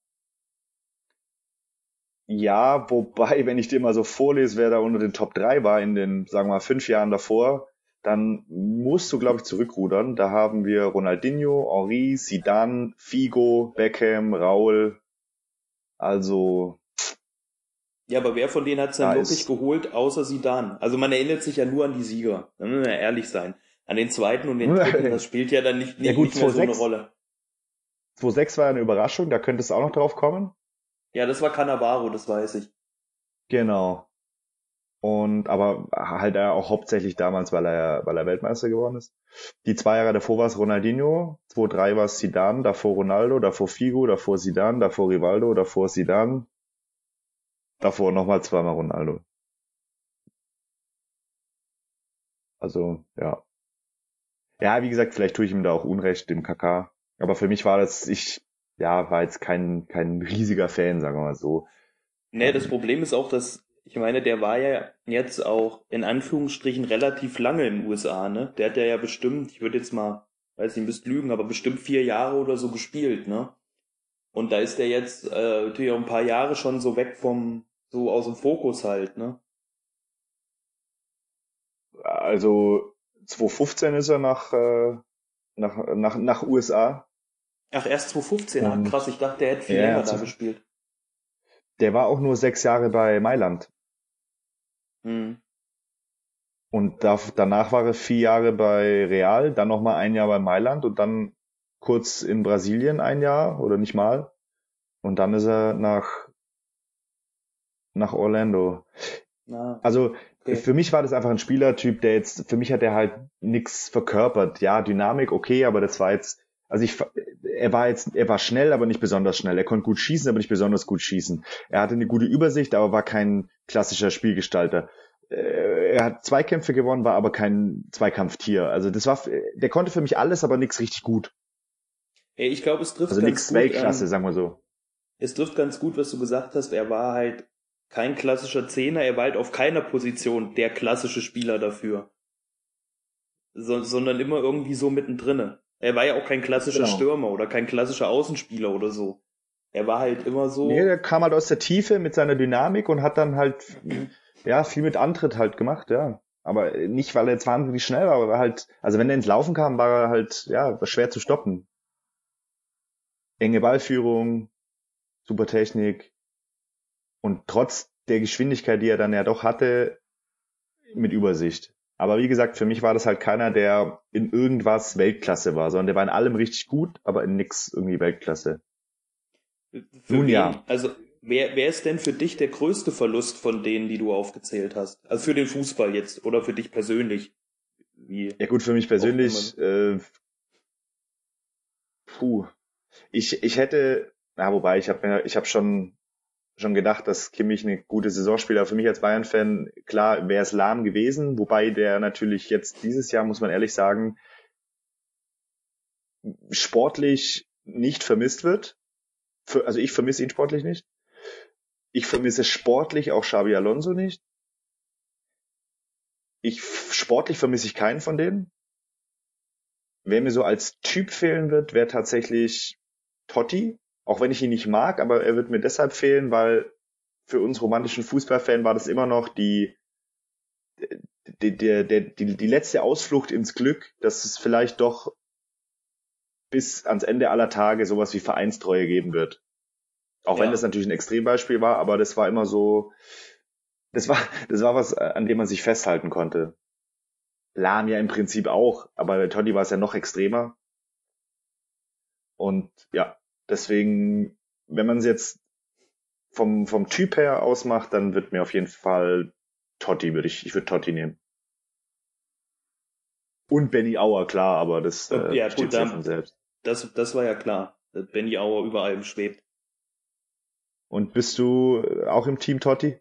Speaker 3: Ja, wobei, wenn ich dir mal so vorlese, wer da unter den Top 3 war in den, sagen wir mal, 5 Jahren davor, dann musst du, glaube ich, zurückrudern. Da haben wir Ronaldinho, Henry, Zidane, Figo, Beckham, Raul. Also,
Speaker 4: Ja, aber wer von denen hat's denn wirklich geholt, außer Zidane? Also man erinnert sich ja nur an die Sieger, da müssen wir ehrlich sein. An den zweiten und den dritten, das spielt ja dann nicht mehr so eine Rolle.
Speaker 3: 2-6 war eine Überraschung, da könnte es auch noch drauf kommen.
Speaker 4: Ja, das war Cannavaro, das weiß ich.
Speaker 3: Genau. Und aber halt auch hauptsächlich damals, weil er Weltmeister geworden ist. Die 2 Jahre davor war es Ronaldinho, 2-3 war es Zidane, davor Ronaldo, davor Figo, davor Zidane, davor Rivaldo, davor Zidane, davor nochmal 2-mal Ronaldo. Also, ja. Ja, wie gesagt, vielleicht tue ich ihm da auch Unrecht, dem Kaká. Aber für mich war war jetzt kein riesiger Fan, sagen wir mal so.
Speaker 4: Nee, das Problem ist auch, dass, ich meine, der war ja jetzt auch in Anführungsstrichen relativ lange in den USA, ne? Der hat ja bestimmt, ich würde jetzt mal, weiß nicht, müsst lügen, aber bestimmt 4 Jahre oder so gespielt, ne? Und da ist der jetzt natürlich auch ein paar Jahre schon so weg so aus dem Fokus halt, ne?
Speaker 3: Also 2015 ist er nach USA.
Speaker 4: Ach, erst 2015,
Speaker 3: Und
Speaker 4: krass, ich dachte, der hätte viel länger da gespielt.
Speaker 3: Der war auch nur 6 Jahre bei Mailand.
Speaker 4: Hm.
Speaker 3: Und danach war er 4 Jahre bei Real, dann nochmal 1 Jahr bei Mailand und dann kurz in Brasilien 1 Jahr oder nicht mal. Und dann ist er nach Orlando. Also okay. Für mich war das einfach ein Spielertyp, für mich hat er halt nichts verkörpert. Ja, Dynamik, okay, aber das war jetzt, also er war schnell, aber nicht besonders schnell. Er konnte gut schießen, aber nicht besonders gut schießen. Er hatte eine gute Übersicht, aber war kein klassischer Spielgestalter. Er hat Zweikämpfe gewonnen, war aber kein Zweikampftier. Also der konnte für mich alles, aber nichts richtig gut.
Speaker 4: Ich glaube, es trifft
Speaker 3: also ganz gut. Also nichts Weltklasse, sagen wir so.
Speaker 4: Es trifft ganz gut, was du gesagt hast. Er war halt kein klassischer Zehner, er war halt auf keiner Position der klassische Spieler dafür. Sondern immer irgendwie so mittendrin. Er war ja auch kein klassischer Stürmer oder kein klassischer Außenspieler oder so. Er war halt immer so...
Speaker 3: Nee, der kam halt aus der Tiefe mit seiner Dynamik und hat dann halt viel mit Antritt halt gemacht, ja. Aber nicht, weil er jetzt wahnsinnig schnell war, aber halt, also wenn er ins Laufen kam, war er halt, war schwer zu stoppen. Enge Ballführung, super Technik. Und trotz der Geschwindigkeit, die er dann ja doch hatte, mit Übersicht. Aber wie gesagt, für mich war das halt keiner, der in irgendwas Weltklasse war, sondern der war in allem richtig gut, aber in nix irgendwie Weltklasse.
Speaker 4: Nun ja. Also wer ist denn für dich der größte Verlust von denen, die du aufgezählt hast? Also für den Fußball jetzt oder für dich persönlich?
Speaker 3: Ja gut, für mich persönlich, ich hätte, wobei, ich habe schon gedacht, dass Kimmich eine gute Saison spielt, aber für mich als Bayern-Fan, klar, wäre es Lahm gewesen, wobei der natürlich jetzt dieses Jahr, muss man ehrlich sagen, sportlich nicht vermisst wird. Also ich vermisse ihn sportlich nicht. Ich vermisse sportlich auch Xabi Alonso nicht. Sportlich vermisse ich keinen von denen. Wer mir so als Typ fehlen wird, wäre tatsächlich Totti. Auch wenn ich ihn nicht mag, aber er wird mir deshalb fehlen, weil für uns romantischen Fußballfan war das immer noch die letzte Ausflucht ins Glück, dass es vielleicht doch bis ans Ende aller Tage sowas wie Vereinstreue geben wird. Auch wenn das natürlich ein Extrembeispiel war, aber das war immer so, das war was, an dem man sich festhalten konnte. Lahm ja im Prinzip auch, aber bei Totti war es ja noch extremer. Und ja, deswegen, wenn man es jetzt vom Typ her ausmacht, dann wird mir auf jeden Fall Totti, ich würde Totti nehmen. Und Benny Auer, klar, aber das steht ja von selbst.
Speaker 4: Das war ja klar, dass Benny Auer über allem schwebt.
Speaker 3: Und bist du auch im Team Totti?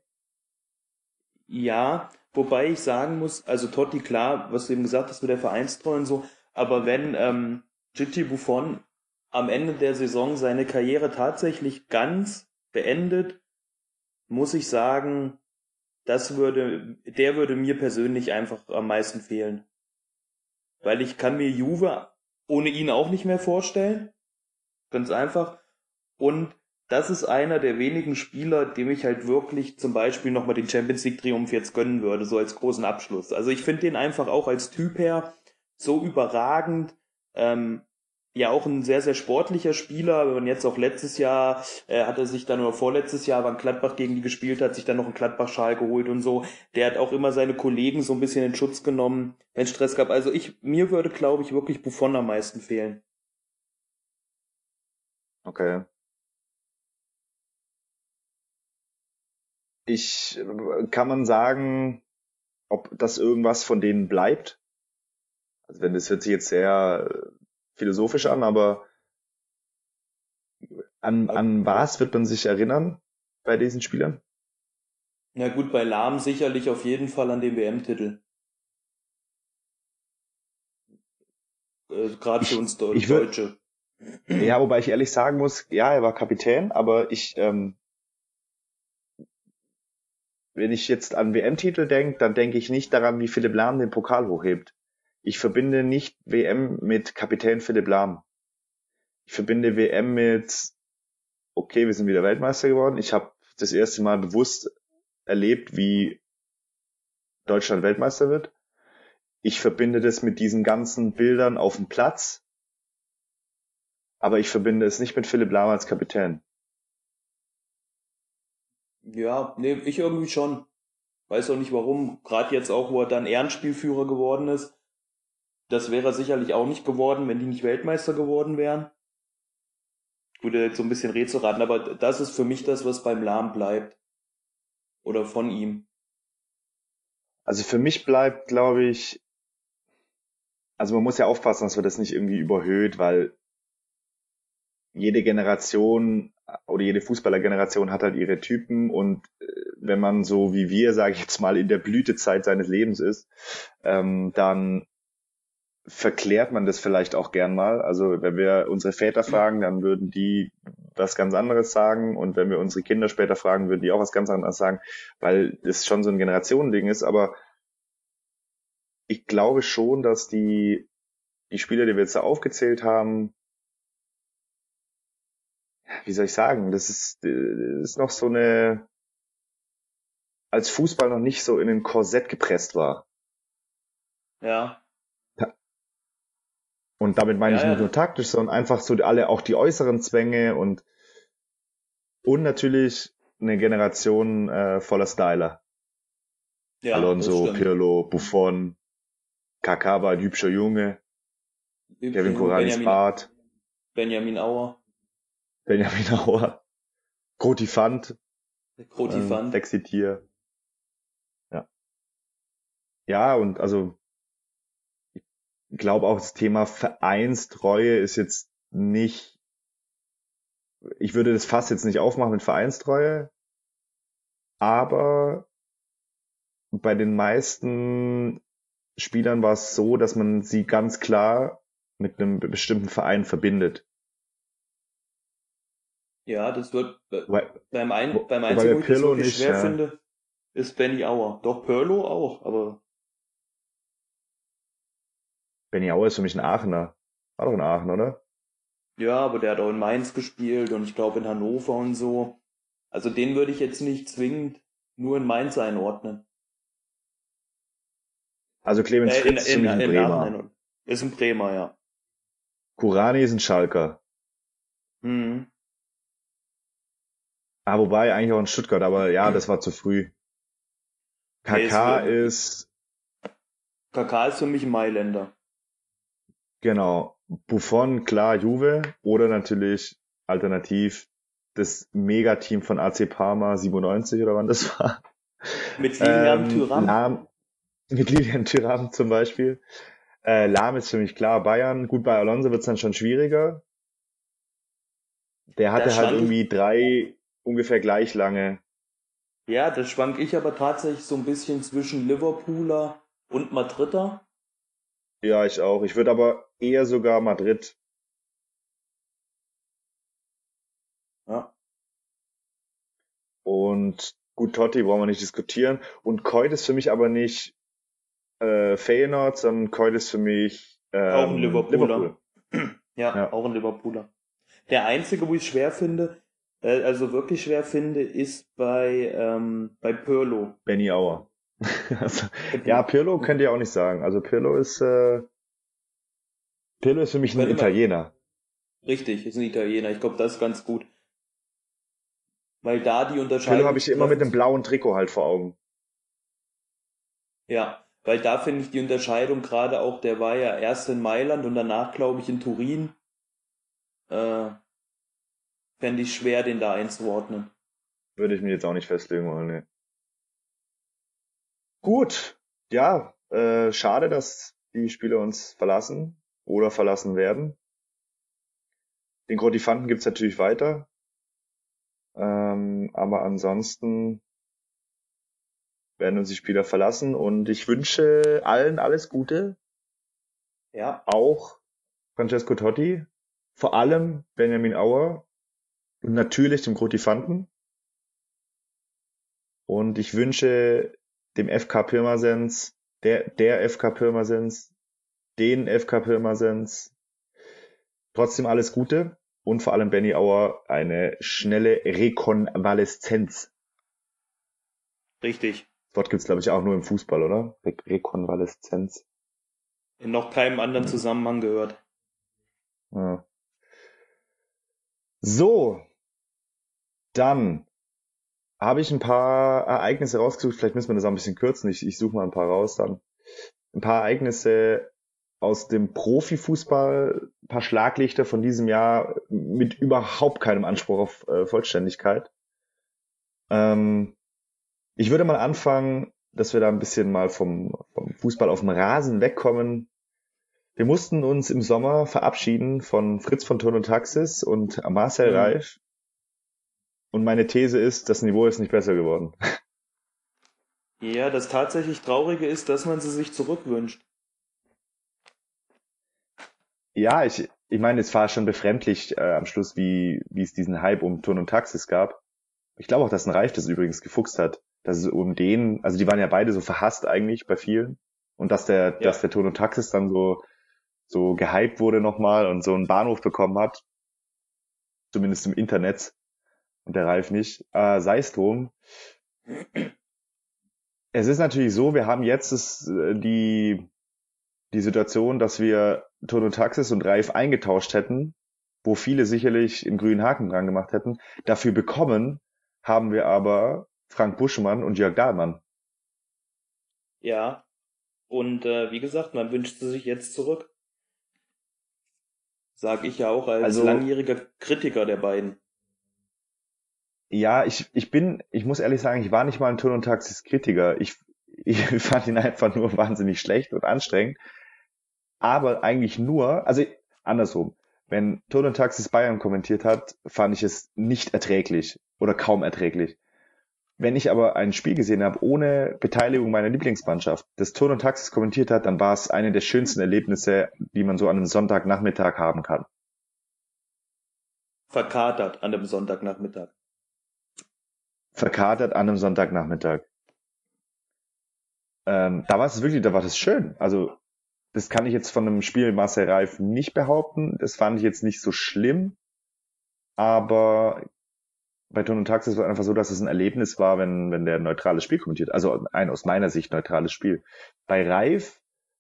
Speaker 4: Ja, wobei ich sagen muss, also Totti, klar, was du eben gesagt hast mit der Vereinstreue und so, aber wenn Gigi Buffon am Ende der Saison seine Karriere tatsächlich ganz beendet, muss ich sagen, der würde mir persönlich einfach am meisten fehlen. Weil ich kann mir Juve ohne ihn auch nicht mehr vorstellen. Ganz einfach. Und das ist einer der wenigen Spieler, dem ich halt wirklich zum Beispiel nochmal den Champions League Triumph jetzt gönnen würde, so als großen Abschluss. Also ich finde den einfach auch als Typ her so überragend, ja auch ein sehr, sehr sportlicher Spieler. Wenn man jetzt auch letztes Jahr hat er sich dann, oder vorletztes Jahr, wann Gladbach gegen die gespielt hat, sich dann noch einen Gladbach-Schal geholt und so. Der hat auch immer seine Kollegen so ein bisschen in Schutz genommen, wenn Stress gab. Also mir würde, glaube ich, wirklich Buffon am meisten fehlen.
Speaker 3: Okay. Kann man sagen, ob das irgendwas von denen bleibt? Also wenn das hört sich jetzt sehr philosophisch an, aber an was wird man sich erinnern bei diesen Spielern?
Speaker 4: Na gut, bei Lahm sicherlich auf jeden Fall an den WM-Titel. Gerade für uns Deutsche.
Speaker 3: Ja, wobei ich ehrlich sagen muss, ja, er war Kapitän, aber wenn ich jetzt an WM-Titel denke, dann denke ich nicht daran, wie Philipp Lahm den Pokal hochhebt. Ich verbinde nicht WM mit Kapitän Philipp Lahm. Ich verbinde WM mit, okay, wir sind wieder Weltmeister geworden. Ich habe das erste Mal bewusst erlebt, wie Deutschland Weltmeister wird. Ich verbinde das mit diesen ganzen Bildern auf dem Platz, aber ich verbinde es nicht mit Philipp Lahm als Kapitän.
Speaker 4: Ja, nee, ich irgendwie schon. Weiß auch nicht warum. Gerade jetzt auch, wo er dann Ehrenspielführer geworden ist. Das wäre er sicherlich auch nicht geworden, wenn die nicht Weltmeister geworden wären. Würde jetzt so ein bisschen Rätselraten, aber das ist für mich das, was beim Lahm bleibt. Oder von ihm.
Speaker 3: Also für mich bleibt, glaube ich, also man muss ja aufpassen, dass man das nicht irgendwie überhöht, weil jede Generation oder jede Fußballergeneration hat halt ihre Typen und wenn man so wie wir, sage ich jetzt mal, in der Blütezeit seines Lebens ist, dann verklärt man das vielleicht auch gern mal. Also wenn wir unsere Väter fragen, dann würden die was ganz anderes sagen und wenn wir unsere Kinder später fragen, würden die auch was ganz anderes sagen, weil das schon so ein Generationending ist, aber ich glaube schon, dass die Spieler, die wir jetzt da aufgezählt haben, wie soll ich sagen, das ist noch so eine, als Fußball noch nicht so in ein Korsett gepresst war.
Speaker 4: Ja.
Speaker 3: Und damit meine ich nicht nur taktisch, sondern einfach so alle auch die äußeren Zwänge und natürlich eine Generation voller Styler. Ja, Alonso, Pirlo, Buffon, Kaká war ein hübscher Junge, Kevin Koranis Bart,
Speaker 4: Benjamin Auer,
Speaker 3: Krotifant, Flexitier. Ja, und also ich glaube auch, das Thema Vereinstreue ist jetzt nicht, ich würde das Fass jetzt nicht aufmachen mit Vereinstreue, aber bei den meisten Spielern war es so, dass man sie ganz klar mit einem bestimmten Verein verbindet.
Speaker 4: Ja, das wird beim Einzigen, wo ich das wirklich schwer finde, ist Benny Auer. Doch, Pirlo auch, aber
Speaker 3: Benny Auer ist für mich ein Aachener. War doch in Aachen, oder?
Speaker 4: Ja, aber der hat auch in Mainz gespielt und ich glaube in Hannover und so. Also den würde ich jetzt nicht zwingend nur in Mainz einordnen.
Speaker 3: Also Clemens Fritz ist für mich ein Bremer.
Speaker 4: Nachhinein. Ist ein Bremer, ja.
Speaker 3: Kurani ist ein Schalker.
Speaker 4: Mhm.
Speaker 3: Wobei eigentlich auch in Stuttgart, aber ja, das war zu früh. KK ist
Speaker 4: für mich ein Mailänder.
Speaker 3: Genau. Buffon, klar, Juve. Oder natürlich alternativ das Megateam von AC Parma 97 oder wann das war.
Speaker 4: Mit Lilian Thuram.
Speaker 3: Mit Lilian Thuram zum Beispiel. Lahm ist für mich klar Bayern. Gut, bei Alonso wird's dann schon schwieriger. Der hatte halt irgendwie 3 ungefähr gleich lange.
Speaker 4: Ja, das schwank ich aber tatsächlich so ein bisschen zwischen Liverpooler und Madrider.
Speaker 3: Ja, ich auch. Ich würde aber eher sogar Madrid.
Speaker 4: Ja.
Speaker 3: Und gut, Totti brauchen wir nicht diskutieren. Und Coit ist für mich aber nicht Feyenoord, sondern Coit ist für mich
Speaker 4: auch ein Liverpooler.
Speaker 3: Liverpool.
Speaker 4: Ja, auch ein Liverpooler. Der einzige, wo ich schwer finde, also wirklich schwer finde, ist bei Pirlo.
Speaker 3: Benny Auer. Also, ja, Pirlo könnt ihr auch nicht sagen. Also Pirlo ist für mich ein Italiener.
Speaker 4: Richtig, ist ein Italiener. Ich glaube, das ist ganz gut. Weil da die Unterscheidung...
Speaker 3: Pirlo habe ich immer mit dem blauen Trikot halt vor Augen.
Speaker 4: Ja, weil da finde ich die Unterscheidung gerade auch, der war ja erst in Mailand und danach, glaube ich, in Turin. Fände ich schwer, den da einzuordnen.
Speaker 3: Würde ich mir jetzt auch nicht festlegen wollen, ne. Gut, ja, schade, dass die Spieler uns verlassen oder verlassen werden. Den Grottifanten gibt's natürlich weiter. Aber ansonsten werden uns die Spieler verlassen und ich wünsche allen alles Gute.
Speaker 4: Ja.
Speaker 3: Auch Francesco Totti, vor allem Benjamin Auer und natürlich dem Grottifanten. Und ich wünsche dem FK Pirmasens, der FK Pirmasens, den FK Pirmasens trotzdem alles Gute und vor allem Benny Auer eine schnelle Rekonvaleszenz.
Speaker 4: Richtig.
Speaker 3: Das Wort gibt's glaube ich auch nur im Fußball, oder? Rekonvaleszenz.
Speaker 4: In noch keinem anderen Zusammenhang gehört.
Speaker 3: Ja. So, dann habe ich ein paar Ereignisse rausgesucht. Vielleicht müssen wir das auch ein bisschen kürzen. Ich suche mal ein paar raus dann. Ein paar Ereignisse aus dem Profifußball, ein paar Schlaglichter von diesem Jahr mit überhaupt keinem Anspruch auf Vollständigkeit. Ich würde mal anfangen, dass wir da ein bisschen mal vom Fußball auf dem Rasen wegkommen. Wir mussten uns im Sommer verabschieden von Fritz von Thurn und Taxis und Marcel Reif. Und meine These ist, das Niveau ist nicht besser geworden.
Speaker 4: Ja, das tatsächlich Traurige ist, dass man sie sich zurückwünscht.
Speaker 3: Ja, ich meine, es war schon befremdlich am Schluss, wie es diesen Hype um Thurn und Taxis gab. Ich glaube auch, dass ein Reif das übrigens gefuchst hat, dass es um den, also die waren ja beide so verhasst eigentlich bei vielen. Und dass der Thurn und Taxis dann so gehypt wurde nochmal und so einen Bahnhof bekommen hat. Zumindest im Internet. Und der Reif nicht. Sei es drum. Es ist natürlich so, wir haben jetzt die Situation, dass wir Thurn und Taxis und Reif eingetauscht hätten, wo viele sicherlich einen grünen Haken dran gemacht hätten. Dafür bekommen haben wir aber Frank Buschmann und Jörg Dahlmann.
Speaker 4: Ja, und wie gesagt, man wünscht sie sich jetzt zurück. Sag ich ja auch als langjähriger Kritiker der beiden.
Speaker 3: Ja, ich muss ehrlich sagen, ich war nicht mal ein Thurn und Taxis Kritiker. Ich fand ihn einfach nur wahnsinnig schlecht und anstrengend. Aber eigentlich nur, also andersrum. Wenn Thurn und Taxis Bayern kommentiert hat, fand ich es nicht erträglich oder kaum erträglich. Wenn ich aber ein Spiel gesehen habe, ohne Beteiligung meiner Lieblingsmannschaft, das Thurn und Taxis kommentiert hat, dann war es eine der schönsten Erlebnisse, die man so an einem Sonntagnachmittag haben kann.
Speaker 4: Verkatert an einem Sonntagnachmittag.
Speaker 3: Verkatert an einem Sonntagnachmittag. Da war das schön. Also, das kann ich jetzt von einem Spiel Marcel Reif nicht behaupten. Das fand ich jetzt nicht so schlimm. Aber bei Ton und Taxis war es einfach so, dass es ein Erlebnis war, wenn der ein neutrales Spiel kommentiert. Also ein aus meiner Sicht neutrales Spiel. Bei Reif,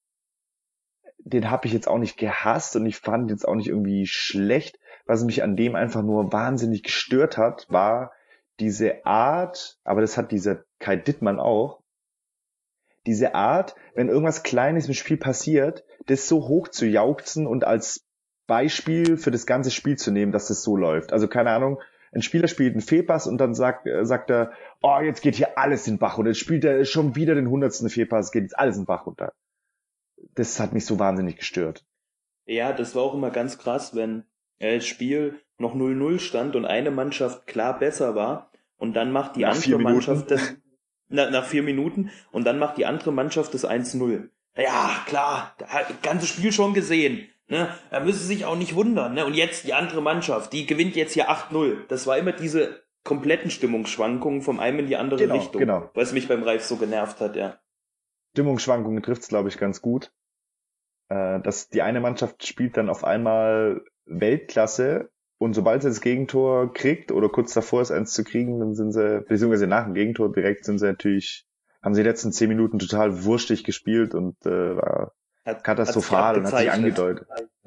Speaker 3: den habe ich jetzt auch nicht gehasst und ich fand jetzt auch nicht irgendwie schlecht. Was mich an dem einfach nur wahnsinnig gestört hat, war diese Art, aber das hat dieser Kai Dittmann auch, diese Art, wenn irgendwas Kleines im Spiel passiert, das so hoch zu jauchzen und als Beispiel für das ganze Spiel zu nehmen, dass das so läuft. Also keine Ahnung, ein Spieler spielt einen Fehlpass und dann sagt er, oh, jetzt geht hier alles in den Bach runter. Jetzt spielt er schon wieder den 100. Fehlpass, geht jetzt alles in den Bach runter. Das hat mich so wahnsinnig gestört.
Speaker 4: Ja, das war auch immer ganz krass, wenn das Spiel noch 0-0 stand und eine Mannschaft klar besser war und dann macht die andere Mannschaft das nach 4 Minuten und dann macht die andere Mannschaft das 1-0. Ja, klar, das ganze Spiel schon gesehen. Ne? Da müssen Sie sich auch nicht wundern. Ne? Und jetzt die andere Mannschaft, die gewinnt jetzt hier 8-0. Das war immer diese kompletten Stimmungsschwankungen vom einen in die andere Richtung.
Speaker 3: Genau.
Speaker 4: Was mich beim Reif so genervt hat, ja.
Speaker 3: Stimmungsschwankungen trifft's, glaube ich, ganz gut. Dass die eine Mannschaft spielt dann auf einmal Weltklasse und sobald sie das Gegentor kriegt oder kurz davor ist, eins zu kriegen, dann sind sie, beziehungsweise nach dem Gegentor direkt sind sie natürlich, haben sie die letzten 10 Minuten total wurstig gespielt und war katastrophal und hat sich angedeutet.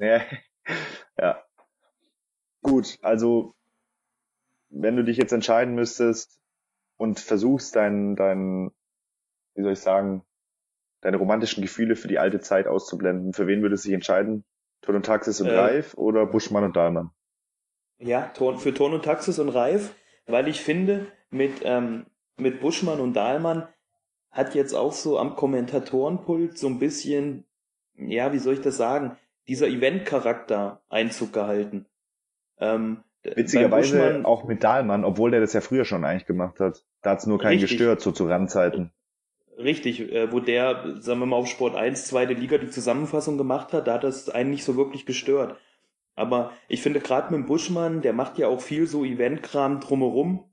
Speaker 3: Ja. Gut, also wenn du dich jetzt entscheiden müsstest und versuchst dein, wie soll ich sagen, deine romantischen Gefühle für die alte Zeit auszublenden, für wen würdest du dich entscheiden? Ton und Taxis und Reif oder Buschmann und Dahlmann?
Speaker 4: Ja, für Ton und Taxis und Reif, weil ich finde, mit Buschmann und Dahlmann hat jetzt auch so am Kommentatorenpult so ein bisschen, ja, wie soll ich das sagen, dieser Event-Charakter Einzug gehalten.
Speaker 3: Witzigerweise auch mit Dahlmann, obwohl der das ja früher schon eigentlich gemacht hat. Da hat's nur keinen gestört, so zu Randzeiten.
Speaker 4: Richtig, wo der, sagen wir mal, auf Sport 1, zweite Liga die Zusammenfassung gemacht hat, da hat das einen nicht so wirklich gestört. Aber ich finde gerade mit dem Buschmann, der macht ja auch viel so Eventkram drumherum,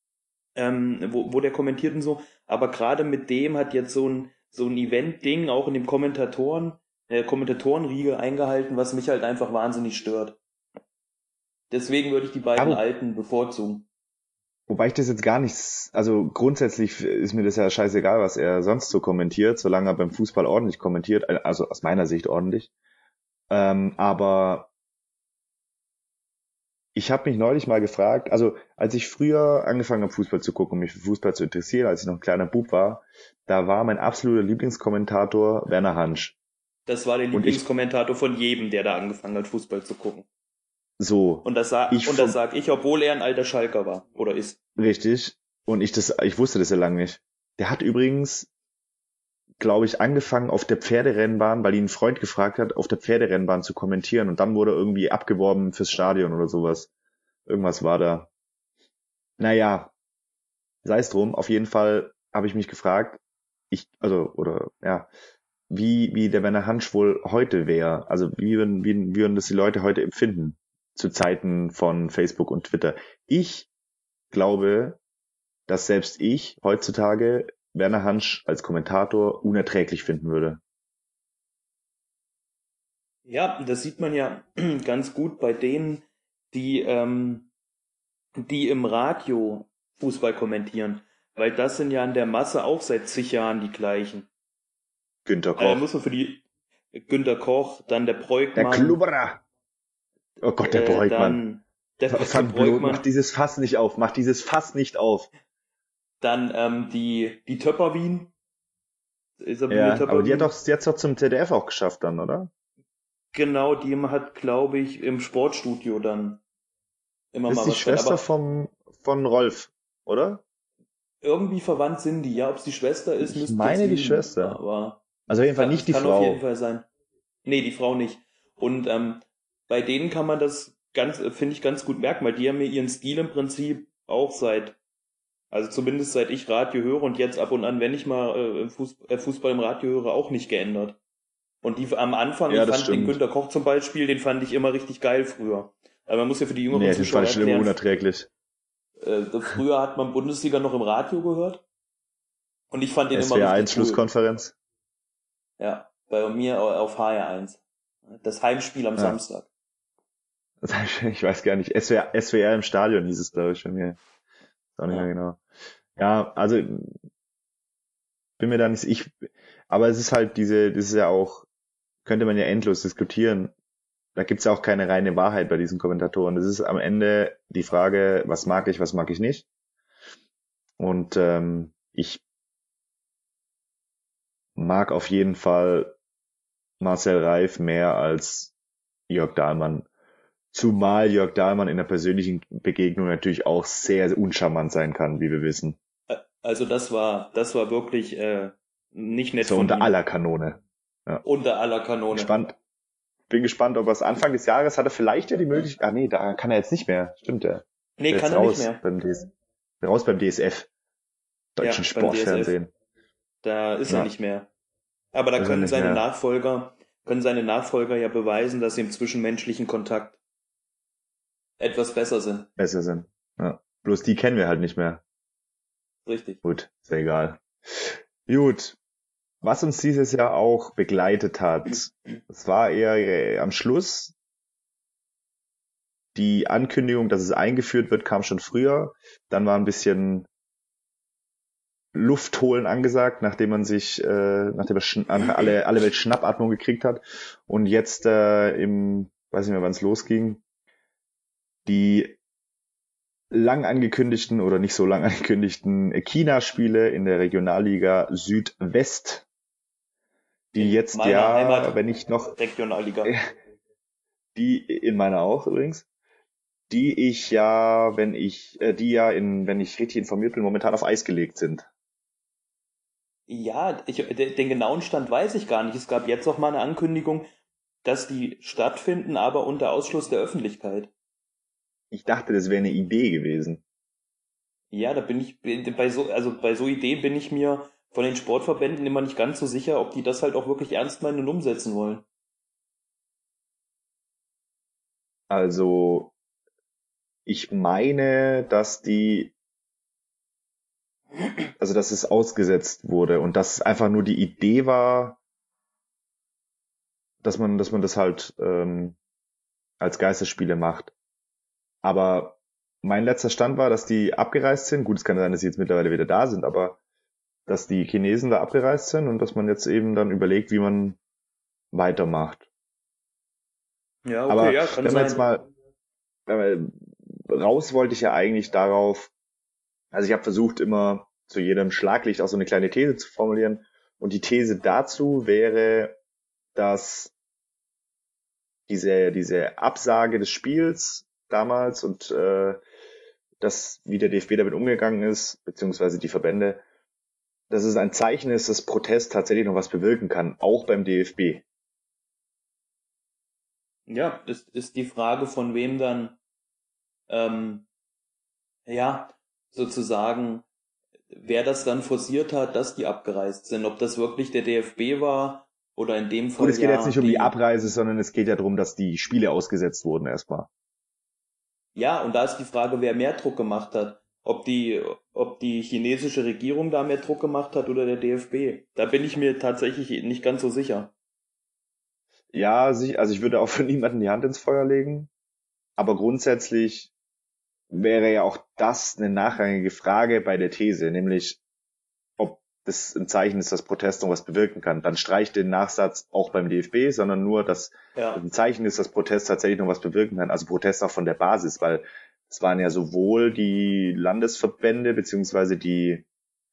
Speaker 4: wo der kommentiert und so. Aber gerade mit dem hat jetzt so ein Event-Ding auch in dem Kommentatorenriege eingehalten, was mich halt einfach wahnsinnig stört. Deswegen würde ich die beiden Alten bevorzugen.
Speaker 3: Wobei ich das jetzt gar nicht, also grundsätzlich ist mir das ja scheißegal, was er sonst so kommentiert, solange er beim Fußball ordentlich kommentiert, also aus meiner Sicht ordentlich. Aber ich habe mich neulich mal gefragt, also als ich früher angefangen habe, Fußball zu gucken und mich für Fußball zu interessieren, als ich noch ein kleiner Bub war, da war mein absoluter Lieblingskommentator Werner Hansch.
Speaker 4: Das war der Lieblingskommentator von jedem, der da angefangen hat, Fußball zu gucken.
Speaker 3: So.
Speaker 4: Und das sag ich, obwohl er ein alter Schalker war oder ist.
Speaker 3: Richtig. Und ich wusste das ja lange nicht. Der hat übrigens, glaube ich, angefangen auf der Pferderennbahn, weil ihn ein Freund gefragt hat, auf der Pferderennbahn zu kommentieren und dann wurde er irgendwie abgeworben fürs Stadion oder sowas. Irgendwas war da. Naja, sei es drum. Auf jeden Fall habe ich mich gefragt, wie der Werner Hansch wohl heute wäre. Also wie würden das die Leute heute empfinden zu Zeiten von Facebook und Twitter. Ich glaube, dass selbst ich heutzutage Werner Hansch als Kommentator unerträglich finden würde.
Speaker 4: Ja, das sieht man ja ganz gut bei denen, die im Radio Fußball kommentieren. Weil das sind ja in der Masse auch seit zig Jahren die gleichen.
Speaker 3: Günter Koch.
Speaker 4: Muss man für die Günter Koch, dann der Breukmann.
Speaker 3: Der Klubberer. Oh Gott, der Breukmann.
Speaker 4: Der
Speaker 3: Breukmann. Mach dieses Fass nicht auf.
Speaker 4: Dann die Töpperwien.
Speaker 3: Ja, aber die hat's doch zum ZDF auch geschafft dann, oder?
Speaker 4: Genau, die hat, glaube ich, im Sportstudio dann immer
Speaker 3: das
Speaker 4: mal
Speaker 3: was. Das ist die Schwester von Rolf, oder?
Speaker 4: Irgendwie verwandt sind die. Ja, ob es die Schwester ist,
Speaker 3: müsste ich meine die Schwester.
Speaker 4: Aber
Speaker 3: also auf jeden Fall nicht die Frau. Kann
Speaker 4: auf jeden Fall sein. Nee, die Frau nicht. Und bei denen kann man das finde ich, ganz gut merken, weil die haben mir ihren Stil im Prinzip auch also zumindest seit ich Radio höre und jetzt ab und an, wenn ich mal Fußball im Radio höre, auch nicht geändert. Und die am Anfang,
Speaker 3: ja,
Speaker 4: ich fand den Günter Koch zum Beispiel, den fand ich immer richtig geil früher. Aber man muss ja für die jüngeren
Speaker 3: Zuschauer erklären. Nee, das fand ich immer unerträglich.
Speaker 4: Früher hat man Bundesliga noch im Radio gehört. Und ich fand den immer richtig
Speaker 3: cool. Schlusskonferenz.
Speaker 4: Ja, bei mir auf HR1. Das Heimspiel am Samstag.
Speaker 3: Ich weiß gar nicht. SWR im Stadion hieß es, glaube ich, bei mir. Auch nicht mehr genau. Ja, also bin mir da nicht, aber es ist halt das ist ja auch, könnte man ja endlos diskutieren. Da gibt's ja auch keine reine Wahrheit bei diesen Kommentatoren. Das ist am Ende die Frage, was mag ich nicht. Und ich mag auf jeden Fall Marcel Reif mehr als Jörg Dahlmann. Zumal Jörg Dahlmann in der persönlichen Begegnung natürlich auch sehr uncharmant sein kann, wie wir wissen.
Speaker 4: Also das war wirklich nicht nett
Speaker 3: so
Speaker 4: von
Speaker 3: unter
Speaker 4: ihm.
Speaker 3: aller Kanone. Ja.
Speaker 4: Unter aller Kanone.
Speaker 3: Bin gespannt, ob er es Anfang des Jahres hat er vielleicht ja die Möglichkeit. Nee, da kann er jetzt nicht mehr. Stimmt ja.
Speaker 4: Nee, kann er nicht mehr.
Speaker 3: Raus beim DSF. Deutschen Sportfernsehen.
Speaker 4: DSF. Da ist er nicht mehr. Aber da können seine Nachfolger ja beweisen, dass sie im zwischenmenschlichen Kontakt etwas besser sind.
Speaker 3: Ja. Bloß die kennen wir halt nicht mehr.
Speaker 4: Richtig.
Speaker 3: Gut, ist ja egal. Gut. Was uns dieses Jahr auch begleitet hat, es war eher am Schluss. Die Ankündigung, dass es eingeführt wird, kam schon früher. Dann war ein bisschen Luft holen angesagt, nachdem er alle Welt Schnappatmung gekriegt hat. Und jetzt weiß nicht mehr, wann es losging, die lang angekündigten oder nicht so lang angekündigten China-Spiele in der Regionalliga Südwest, die jetzt wenn ich noch
Speaker 4: Regionalliga,
Speaker 3: die in meiner auch übrigens, wenn ich richtig informiert bin, momentan auf Eis gelegt sind.
Speaker 4: Ja, den genauen Stand weiß ich gar nicht. Es gab jetzt auch mal eine Ankündigung, dass die stattfinden, aber unter Ausschluss der Öffentlichkeit.
Speaker 3: Ich dachte, das wäre eine Idee gewesen.
Speaker 4: Ja, bei so Ideen bin ich mir von den Sportverbänden immer nicht ganz so sicher, ob die das halt auch wirklich ernst meinen und umsetzen wollen.
Speaker 3: Also, ich meine, dass es ausgesetzt wurde und dass es einfach nur die Idee war, dass man das halt als Geisterspiele macht. Aber mein letzter Stand war, dass die abgereist sind. Gut, es kann sein, dass sie jetzt mittlerweile wieder da sind, aber dass die Chinesen da abgereist sind und dass man jetzt eben dann überlegt, wie man weitermacht.
Speaker 4: Ja, okay,
Speaker 3: aber
Speaker 4: ja, kann
Speaker 3: wenn man
Speaker 4: sein.
Speaker 3: jetzt mal raus wollte ich ja eigentlich darauf, also ich habe versucht immer zu jedem Schlaglicht auch so eine kleine These zu formulieren und die These dazu wäre, dass diese Absage des Spiels damals und das, wie der DFB damit umgegangen ist, beziehungsweise die Verbände, dass es ein Zeichen ist, dass Protest tatsächlich noch was bewirken kann, auch beim DFB.
Speaker 4: Ja, ist die Frage, von wem dann sozusagen, wer das dann forciert hat, dass die abgereist sind. Ob das wirklich der DFB war oder in dem Fall.
Speaker 3: Gut, es geht jetzt nicht um die Abreise, sondern es geht ja darum, dass die Spiele ausgesetzt wurden erstmal.
Speaker 4: Ja, und da ist die Frage, wer mehr Druck gemacht hat. Ob die chinesische Regierung da mehr Druck gemacht hat oder der DFB. Da bin ich mir tatsächlich nicht ganz so sicher.
Speaker 3: Ja, also ich würde auch für niemanden die Hand ins Feuer legen. Aber grundsätzlich wäre ja auch das eine nachrangige Frage bei der These, nämlich ob das ein Zeichen ist, dass Protest noch was bewirken kann. Dann streicht den Nachsatz auch beim DFB, sondern nur, dass ein Zeichen ist, dass Protest tatsächlich noch was bewirken kann. Also Protest auch von der Basis, weil es waren ja sowohl die Landesverbände beziehungsweise die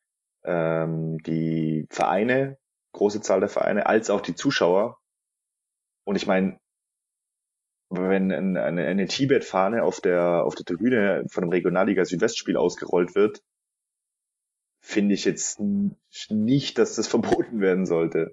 Speaker 3: Vereine, große Zahl der Vereine, als auch die Zuschauer. Und ich meine, wenn eine Tibet-Fahne auf der Tribüne von einem Regionalliga Südwestspiel ausgerollt wird, finde ich jetzt nicht, dass das verboten werden sollte.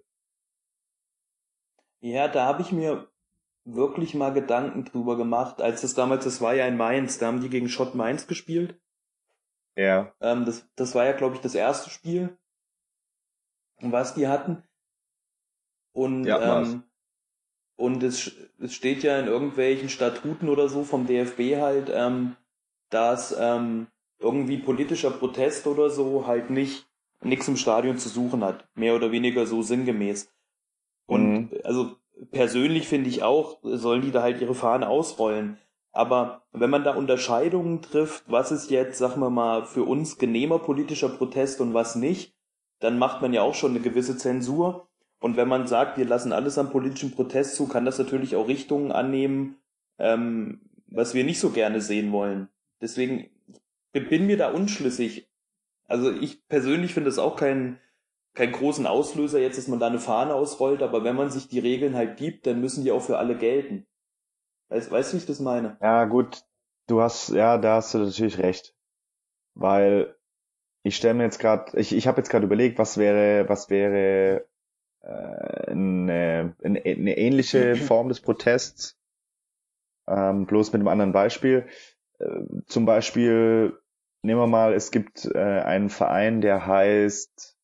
Speaker 4: Ja, da habe ich mir wirklich mal Gedanken drüber gemacht, das war ja in Mainz, da haben die gegen Schott Mainz gespielt.
Speaker 3: Ja.
Speaker 4: Das war ja, glaube ich, das erste Spiel, was die hatten. Und und es steht ja in irgendwelchen Statuten oder so vom DFB halt, dass irgendwie politischer Protest oder so halt nichts im Stadion zu suchen hat. Mehr oder weniger so sinngemäß. Und also persönlich finde ich auch, sollen die da halt ihre Fahne ausrollen. Aber wenn man da Unterscheidungen trifft, was ist jetzt, sagen wir mal, für uns genehmer politischer Protest und was nicht, dann macht man ja auch schon eine gewisse Zensur. Und wenn man sagt, wir lassen alles am politischen Protest zu, kann das natürlich auch Richtungen annehmen, was wir nicht so gerne sehen wollen. Deswegen bin mir da unschlüssig. Also ich persönlich finde es auch keinen großen Auslöser jetzt, dass man da eine Fahne ausrollt, aber wenn man sich die Regeln halt gibt, dann müssen die auch für alle gelten. Weißt du, wie ich das meine?
Speaker 3: Ja, gut, da hast du natürlich recht. Weil ich stelle mir jetzt gerade, ich habe jetzt gerade überlegt, was wäre eine ähnliche Form des Protests, bloß mit einem anderen Beispiel. Zum Beispiel, nehmen wir mal, es gibt einen Verein, der heißt,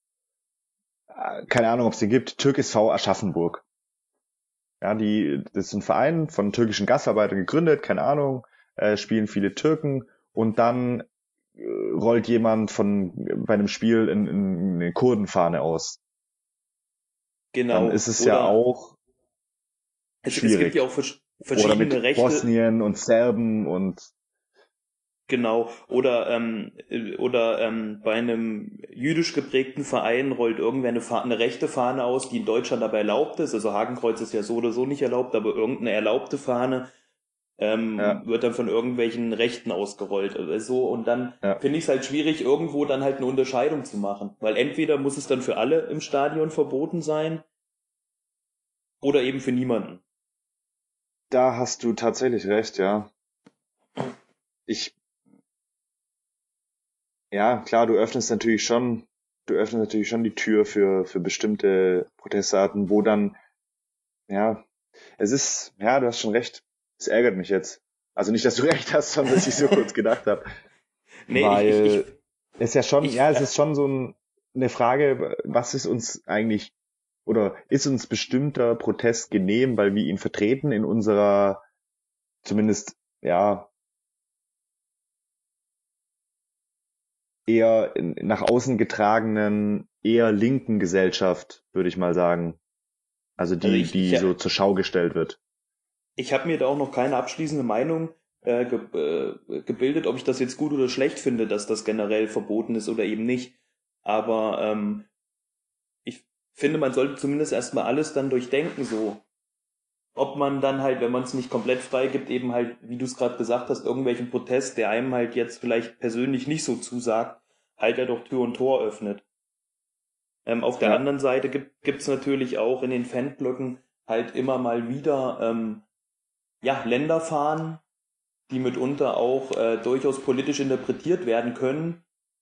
Speaker 3: keine Ahnung, ob es den gibt, TürkSV Aschaffenburg. Ja, das ist ein Verein von türkischen Gastarbeitern gegründet, keine Ahnung, spielen viele Türken und dann rollt jemand bei einem Spiel eine Kurdenfahne aus.
Speaker 4: Genau.
Speaker 3: Dann ist es ja auch schwierig.
Speaker 4: Es gibt ja auch verschiedene
Speaker 3: oder mit
Speaker 4: Rechte.
Speaker 3: Bosnien und Serben und
Speaker 4: genau. Oder bei einem jüdisch geprägten Verein rollt irgendwer eine rechte Fahne aus, die in Deutschland aber erlaubt ist. Also Hakenkreuz ist ja so oder so nicht erlaubt, aber irgendeine erlaubte Fahne wird dann von irgendwelchen Rechten ausgerollt. So, und dann finde ich es halt schwierig, irgendwo dann halt eine Unterscheidung zu machen. Weil entweder muss es dann für alle im Stadion verboten sein oder eben für niemanden.
Speaker 3: Da hast du tatsächlich recht, ja. Ja, klar, du öffnest natürlich schon die Tür für bestimmte Protestarten, wo dann, du hast schon recht. Es ärgert mich jetzt. Also nicht, dass du recht hast, sondern dass ich so kurz gedacht habe.
Speaker 4: Nee,
Speaker 3: weil es ist schon so eine Frage, was ist uns eigentlich, oder ist uns bestimmter Protest genehm, weil wir ihn vertreten in unserer, zumindest, eher nach außen getragenen, eher linken Gesellschaft, würde ich mal sagen. Also die so zur Schau gestellt wird.
Speaker 4: Ich habe mir da auch noch keine abschließende Meinung gebildet, ob ich das jetzt gut oder schlecht finde, dass das generell verboten ist oder eben nicht. Aber ich finde, man sollte zumindest erstmal alles dann durchdenken, so. Ob man dann halt, wenn man es nicht komplett freigibt, eben halt, wie du es gerade gesagt hast, irgendwelchen Protest, der einem halt jetzt vielleicht persönlich nicht so zusagt, halt er doch Tür und Tor öffnet. Auf der anderen Seite gibt's natürlich auch in den Fanblöcken halt immer mal wieder Länderfahnen, die mitunter auch durchaus politisch interpretiert werden können.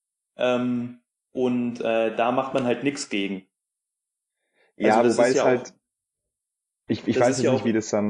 Speaker 4: Und da macht man halt nichts gegen.
Speaker 3: Ja,
Speaker 4: also
Speaker 3: wobei es halt, ich weiß nicht,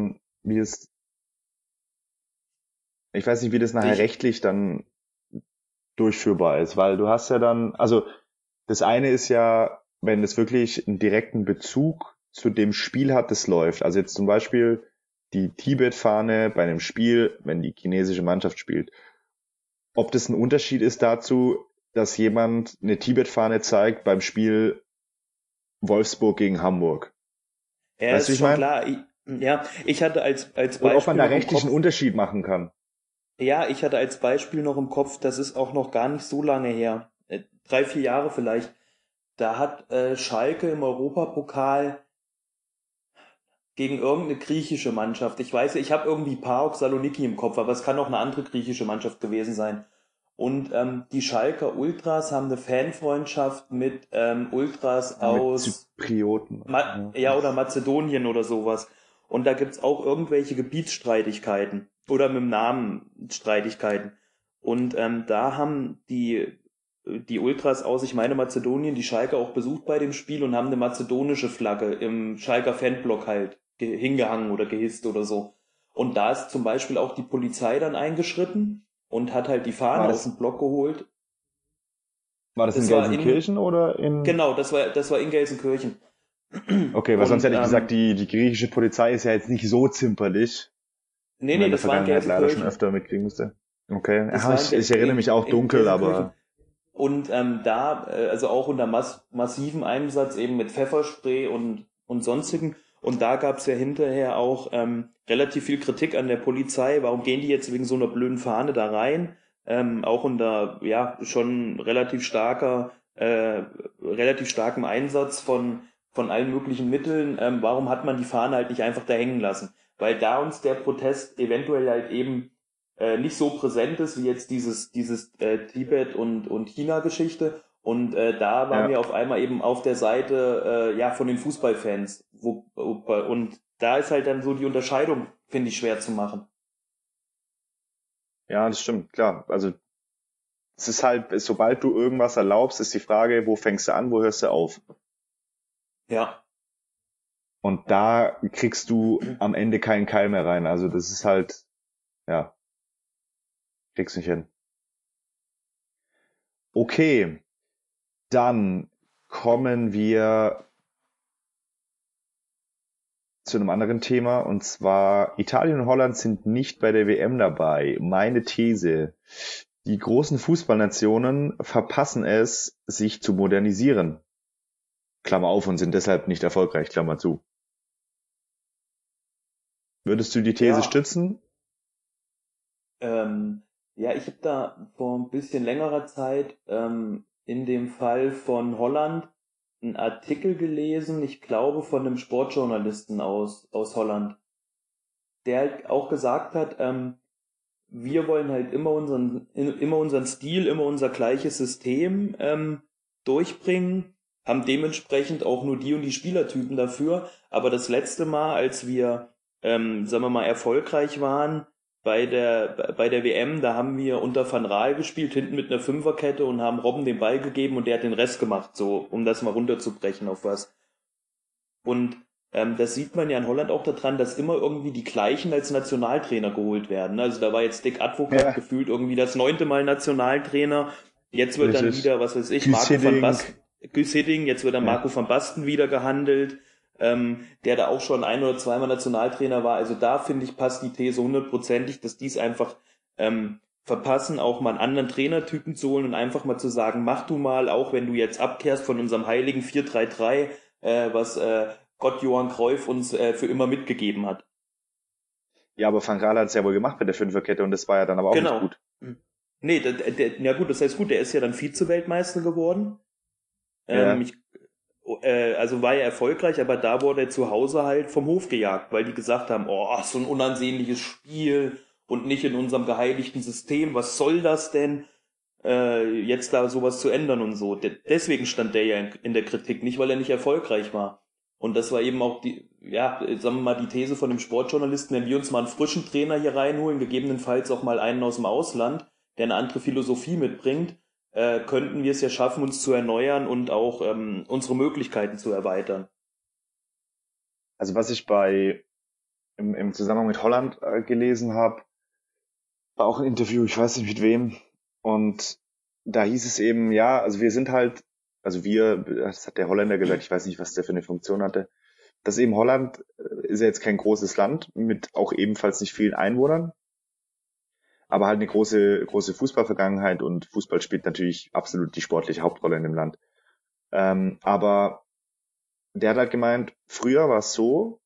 Speaker 3: ich weiß nicht, wie das nachher rechtlich dann durchführbar ist, weil du hast ja dann, also das eine ist ja, wenn es wirklich einen direkten Bezug zu dem Spiel hat, das läuft. Also jetzt zum Beispiel die Tibet-Fahne bei einem Spiel, wenn die chinesische Mannschaft spielt. Ob das ein Unterschied ist dazu, dass jemand eine Tibet-Fahne zeigt beim Spiel Wolfsburg gegen Hamburg.
Speaker 4: Ja, weißt ist schon klar. Ich hatte als Beispiel.
Speaker 3: Und ob man da rechtlichen Unterschied machen kann.
Speaker 4: Ja, ich hatte als Beispiel noch im Kopf, das ist auch noch gar nicht so lange her. 3-4 Jahre vielleicht. Da hat Schalke im Europapokal gegen irgendeine griechische Mannschaft. Ich weiß, ich habe irgendwie PAOK Saloniki im Kopf, aber es kann auch eine andere griechische Mannschaft gewesen sein. Und die Schalker Ultras haben eine Fanfreundschaft mit Ultras aus
Speaker 3: Zyprioten.
Speaker 4: Oder Mazedonien oder sowas. Und da gibt's auch irgendwelche Gebietsstreitigkeiten oder mit dem Namen Streitigkeiten. Und da haben die Ultras aus, ich meine Mazedonien, die Schalke auch besucht bei dem Spiel und haben eine mazedonische Flagge im Schalker Fanblock halt hingehangen oder gehisst oder so. Und da ist zum Beispiel auch die Polizei dann eingeschritten und hat halt die Fahne aus dem Block geholt.
Speaker 3: War das in Gelsenkirchen oder in...
Speaker 4: Genau, das war in Gelsenkirchen.
Speaker 3: Okay, weil sonst hätte ich gesagt, die griechische Polizei ist ja jetzt nicht so zimperlich.
Speaker 4: Nee, das war in Gelsenkirchen.
Speaker 3: Leider schon öfter mitkriegen musste. Okay, ich erinnere mich auch dunkel, aber...
Speaker 4: Und also auch unter massivem Einsatz eben mit Pfefferspray und sonstigen. Und da gab es ja hinterher auch relativ viel Kritik an der Polizei. Warum gehen die jetzt wegen so einer blöden Fahne da rein? Auch unter schon relativ starkem Einsatz von allen möglichen Mitteln. Warum hat man die Fahne halt nicht einfach da hängen lassen? Weil da uns der Protest eventuell halt eben nicht so präsent ist wie jetzt dieses Tibet und China-Geschichte. Und da waren wir auf einmal eben auf der Seite von den Fußballfans. Und da ist halt dann so die Unterscheidung, finde ich, schwer zu machen.
Speaker 3: Ja, das stimmt, klar. Also es ist halt, sobald du irgendwas erlaubst, ist die Frage, wo fängst du an, wo hörst du auf?
Speaker 4: Ja.
Speaker 3: Und da kriegst du am Ende keinen Keil mehr rein. Also das ist halt, kriegst nicht hin. Okay, dann kommen wir zu einem anderen Thema, und zwar Italien und Holland sind nicht bei der WM dabei. Meine These: Die großen Fußballnationen verpassen es, sich zu modernisieren. Klammer auf, und sind deshalb nicht erfolgreich, Klammer zu. Würdest du die These stützen?
Speaker 4: Ich habe da vor ein bisschen längerer Zeit in dem Fall von Holland einen Artikel gelesen, ich glaube von einem Sportjournalisten aus Holland, der halt auch gesagt hat, wir wollen halt immer unseren Stil, immer unser gleiches System durchbringen, haben dementsprechend auch nur die und die Spielertypen dafür, aber das letzte Mal, als wir, sagen wir mal, erfolgreich waren bei der WM, da haben wir unter Van Raal gespielt, hinten mit einer Fünferkette, und haben Robben den Ball gegeben und der hat den Rest gemacht, so, um das mal runterzubrechen auf was. Und das sieht man ja in Holland auch daran, dass immer irgendwie die gleichen als Nationaltrainer geholt werden. Also da war jetzt Dick Advocaat gefühlt irgendwie das 9. Mal Nationaltrainer. Jetzt wird dann wieder, was weiß ich, Marco van Basten, jetzt wird dann Marco van Basten wieder gehandelt, der da auch schon 1 oder 2 Mal Nationaltrainer war. Also da, finde ich, passt die These 100%ig, dass die es einfach verpassen, auch mal einen anderen Trainertypen zu holen und einfach mal zu sagen, mach du mal, auch wenn du jetzt abkehrst von unserem heiligen 4-3-3, was Gott Johann Cruyff uns für immer mitgegeben hat.
Speaker 3: Ja, aber Van Gaal hat es ja wohl gemacht mit der Fünferkette, und das war ja dann aber auch nicht gut.
Speaker 4: Nee, das heißt gut, der ist ja dann Vize-Weltmeister geworden. Also war er erfolgreich, aber da wurde er zu Hause halt vom Hof gejagt, weil die gesagt haben, oh, so ein unansehnliches Spiel und nicht in unserem geheiligten System, was soll das denn? Jetzt da sowas zu ändern und so. Deswegen stand der ja in der Kritik, nicht weil er nicht erfolgreich war. Und das war eben auch sagen wir mal, die These von dem Sportjournalisten, wenn wir uns mal einen frischen Trainer hier reinholen, gegebenenfalls auch mal einen aus dem Ausland, der eine andere Philosophie mitbringt, könnten wir es ja schaffen, uns zu erneuern und auch unsere Möglichkeiten zu erweitern.
Speaker 3: Also was ich im Zusammenhang mit Holland gelesen habe, war auch ein Interview, ich weiß nicht mit wem, und da hieß es eben, also wir sind halt, das hat der Holländer gesagt, ich weiß nicht, was der für eine Funktion hatte, dass eben Holland ist ja jetzt kein großes Land mit auch ebenfalls nicht vielen Einwohnern, aber halt eine große Fußballvergangenheit, und Fußball spielt natürlich absolut die sportliche Hauptrolle in dem Land. Aber der hat halt gemeint, früher war es so,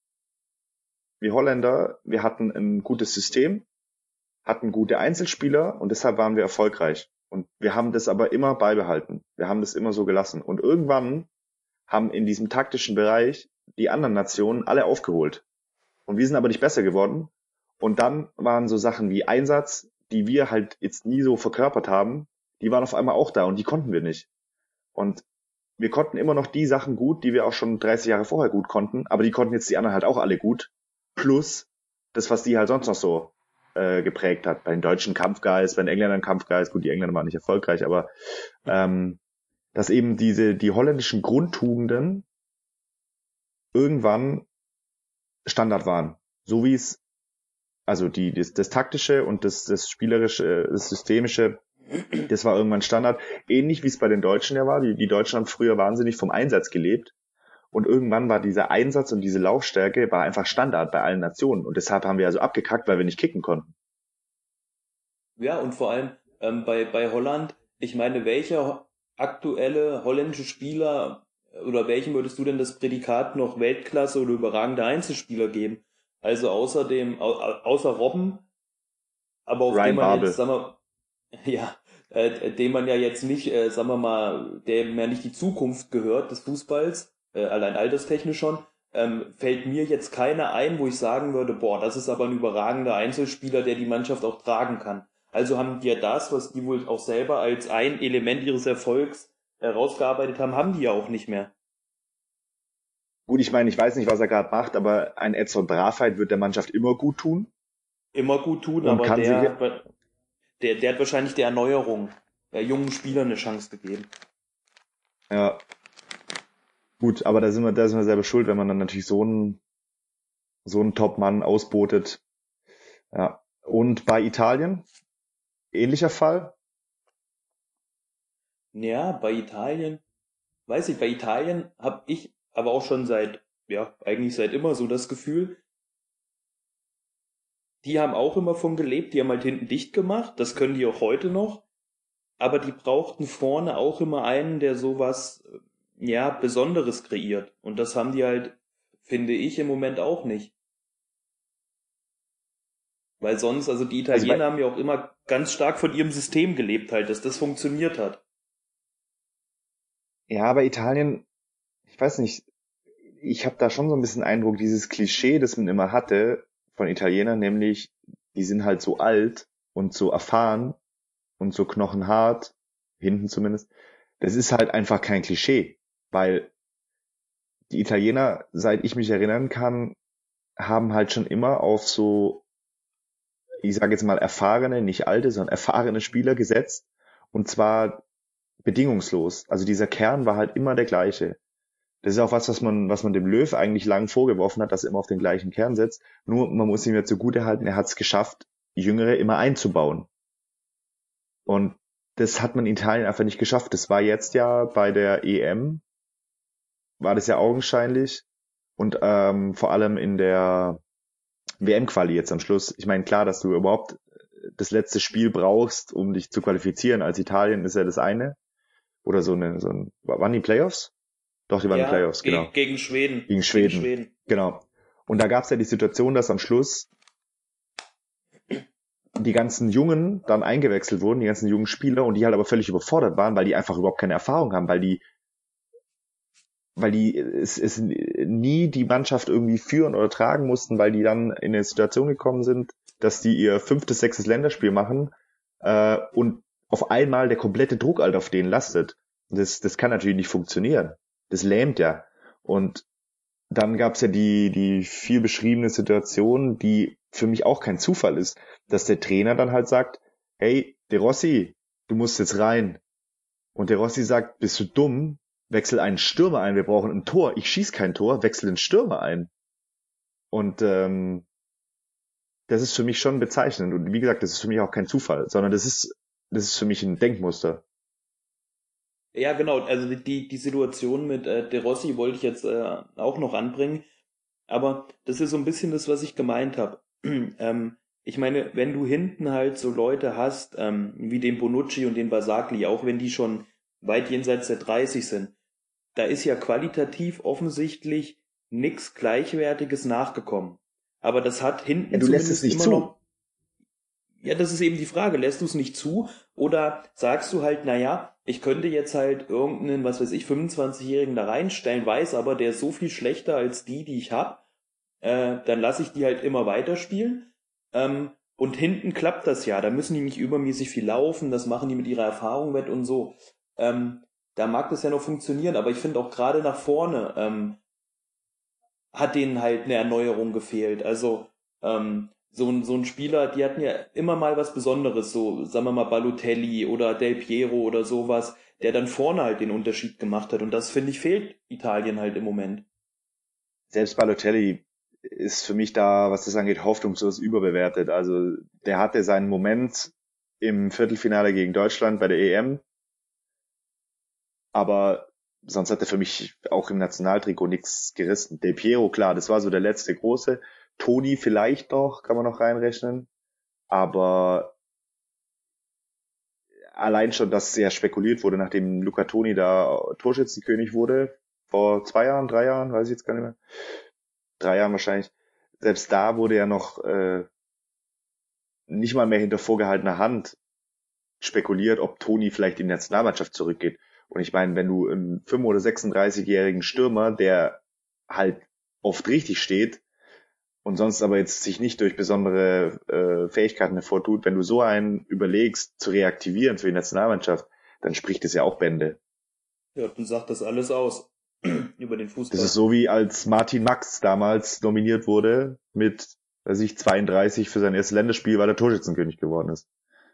Speaker 3: wir Holländer, wir hatten ein gutes System, hatten gute Einzelspieler, und deshalb waren wir erfolgreich. Und wir haben das aber immer beibehalten. Wir haben das immer so gelassen. Und irgendwann haben in diesem taktischen Bereich die anderen Nationen alle aufgeholt. Und wir sind aber nicht besser geworden. Und dann waren so Sachen wie Einsatz, die wir halt jetzt nie so verkörpert haben, die waren auf einmal auch da, und die konnten wir nicht. Und wir konnten immer noch die Sachen gut, die wir auch schon 30 Jahre vorher gut konnten, aber die konnten jetzt die anderen halt auch alle gut. Plus das, was die halt sonst noch so geprägt hat. Bei den Deutschen Kampfgeist, bei den Engländern Kampfgeist, gut, die Engländer waren nicht erfolgreich, aber dass eben die holländischen Grundtugenden irgendwann Standard waren. So wie es, also das Taktische und das Spielerische, das Systemische, das war irgendwann Standard. Ähnlich wie es bei den Deutschen ja war. Die Deutschen haben früher wahnsinnig vom Einsatz gelebt. Und irgendwann war dieser Einsatz und diese Laufstärke war einfach Standard bei allen Nationen. Und deshalb haben wir also abgekackt, weil wir nicht kicken konnten.
Speaker 4: Ja, und vor allem bei Holland, ich meine, welcher aktuelle holländische Spieler oder welchem würdest du denn das Prädikat noch Weltklasse oder überragender Einzelspieler geben? Also außer Robben, aber auf
Speaker 3: Ryan
Speaker 4: den man
Speaker 3: Babel.
Speaker 4: jetzt, sagen wir, ja, dem man ja jetzt nicht, sagen wir mal, dem ja nicht die Zukunft gehört des Fußballs, allein alterstechnisch schon, fällt mir jetzt keiner ein, wo ich sagen würde, boah, das ist aber ein überragender Einzelspieler, der die Mannschaft auch tragen kann. Also haben die ja das, was die wohl auch selber als ein Element ihres Erfolgs herausgearbeitet haben, haben die ja auch nicht mehr.
Speaker 3: Gut, ich meine, ich weiß nicht, was er gerade macht, aber ein Edson Braveit wird der Mannschaft immer gut tun.
Speaker 4: Immer gut tun,
Speaker 3: Und
Speaker 4: aber
Speaker 3: kann
Speaker 4: der hat wahrscheinlich der Erneuerung der jungen Spieler eine Chance gegeben.
Speaker 3: Ja, gut, aber da sind wir selber schuld, wenn man dann natürlich so einen Top-Mann ausbotet. Ja. Und bei Italien, ähnlicher Fall.
Speaker 4: Ja, bei Italien, weiß ich, bei Italien habe ich aber auch schon eigentlich seit immer so das Gefühl, die haben auch immer von gelebt, die haben halt hinten dicht gemacht, das können die auch heute noch, aber die brauchten vorne auch immer einen, der sowas, Besonderes kreiert. Und das haben die halt, finde ich, im Moment auch nicht. Weil sonst, also die Italiener haben ja auch immer ganz stark von ihrem System gelebt halt, dass das funktioniert hat.
Speaker 3: Ja, bei Italien, ich weiß nicht, ich habe da schon so ein bisschen Eindruck, dieses Klischee, das man immer hatte von Italienern, nämlich, die sind halt so alt und so erfahren und so knochenhart, hinten zumindest, das ist halt einfach kein Klischee, weil die Italiener, seit ich mich erinnern kann, haben halt schon immer auf so, ich sage jetzt mal erfahrene, nicht alte, sondern erfahrene Spieler gesetzt, und zwar bedingungslos. Also dieser Kern war halt immer der gleiche. Das ist auch was man dem Löw eigentlich lang vorgeworfen hat, dass er immer auf den gleichen Kern setzt. Nur, man muss ihm ja zugutehalten, er hat es geschafft, Jüngere immer einzubauen. Und das hat man in Italien einfach nicht geschafft. Das war jetzt ja bei der EM, war das ja augenscheinlich. Und vor allem in der WM-Quali jetzt am Schluss. Ich meine, klar, dass du überhaupt das letzte Spiel brauchst, um dich zu qualifizieren. Als Italien ist ja das eine. Oder waren die Playoffs? Doch, die waren die Playoffs, genau.
Speaker 4: Gegen Schweden.
Speaker 3: Gegen Schweden. Genau. Und da gab es ja die Situation, dass am Schluss die ganzen Jungen dann eingewechselt wurden, die ganzen jungen Spieler, und die halt aber völlig überfordert waren, weil die einfach überhaupt keine Erfahrung haben, weil die es nie die Mannschaft irgendwie führen oder tragen mussten, weil die dann in eine Situation gekommen sind, dass die ihr 5., 6. Länderspiel machen und auf einmal der komplette Druck halt auf denen lastet. Das kann natürlich nicht funktionieren. Das lähmt ja. Und dann gab's ja die viel beschriebene Situation, die für mich auch kein Zufall ist, dass der Trainer dann halt sagt, hey, De Rossi, du musst jetzt rein. Und De Rossi sagt, bist du dumm? Wechsel einen Stürmer ein, wir brauchen ein Tor. Ich schieß kein Tor, wechsel den Stürmer ein. Und das ist für mich schon bezeichnend. Und wie gesagt, das ist für mich auch kein Zufall, sondern das ist für mich ein Denkmuster.
Speaker 4: Ja, genau. Also die Situation mit De Rossi wollte ich jetzt auch noch anbringen. Aber das ist so ein bisschen das, was ich gemeint habe. Ich meine, wenn du hinten halt so Leute hast, wie den Bonucci und den Basagli, auch wenn die schon weit jenseits der 30 sind, da ist ja qualitativ offensichtlich nichts Gleichwertiges nachgekommen. Aber das hat hinten
Speaker 3: ja, du lässt es nicht
Speaker 4: immer
Speaker 3: zu.
Speaker 4: noch. Ja, das ist eben die Frage. Lässt du es nicht zu? Oder sagst du halt, naja, ich könnte jetzt halt irgendeinen, was weiß ich, 25-Jährigen da reinstellen, weiß aber, der ist so viel schlechter als die ich habe, dann lasse ich die halt immer weiterspielen. Und hinten klappt das ja. Da müssen die nicht übermäßig viel laufen, das machen die mit ihrer Erfahrung wett und so. Da mag das ja noch funktionieren, aber ich finde auch gerade nach vorne hat denen halt eine Erneuerung gefehlt. Also so ein Spieler, die hatten ja immer mal was Besonderes, so sagen wir mal Balotelli oder Del Piero oder sowas, der dann vorne halt den Unterschied gemacht hat. Und das, finde ich, fehlt Italien halt im Moment.
Speaker 3: Selbst Balotelli ist für mich da, was das angeht, hoffnungslos überbewertet. Also der hatte seinen Moment im Viertelfinale gegen Deutschland bei der EM, aber sonst hat er für mich auch im Nationaltrikot nichts gerissen. Del Piero, klar, das war so der letzte große. Toni vielleicht noch, kann man noch reinrechnen. Aber allein schon, dass sehr spekuliert wurde, nachdem Luca Toni da Torschützenkönig wurde, vor 2 Jahren, 3 Jahren, weiß ich jetzt gar nicht mehr. 3 Jahren wahrscheinlich. Selbst da wurde ja noch nicht mal mehr hinter vorgehaltener Hand spekuliert, ob Toni vielleicht in die Nationalmannschaft zurückgeht. Und ich meine, wenn du einen 35- oder 36-jährigen Stürmer, der halt oft richtig steht und sonst aber jetzt sich nicht durch besondere Fähigkeiten hervortut, wenn du so einen überlegst, zu reaktivieren für die Nationalmannschaft, dann spricht es ja auch Bände.
Speaker 4: Ja, dann sagt das alles aus über den Fußball.
Speaker 3: Das ist so wie als Martin Max damals nominiert wurde mit, weiß ich, 32 für sein erstes Länderspiel, weil er Torschützenkönig geworden ist.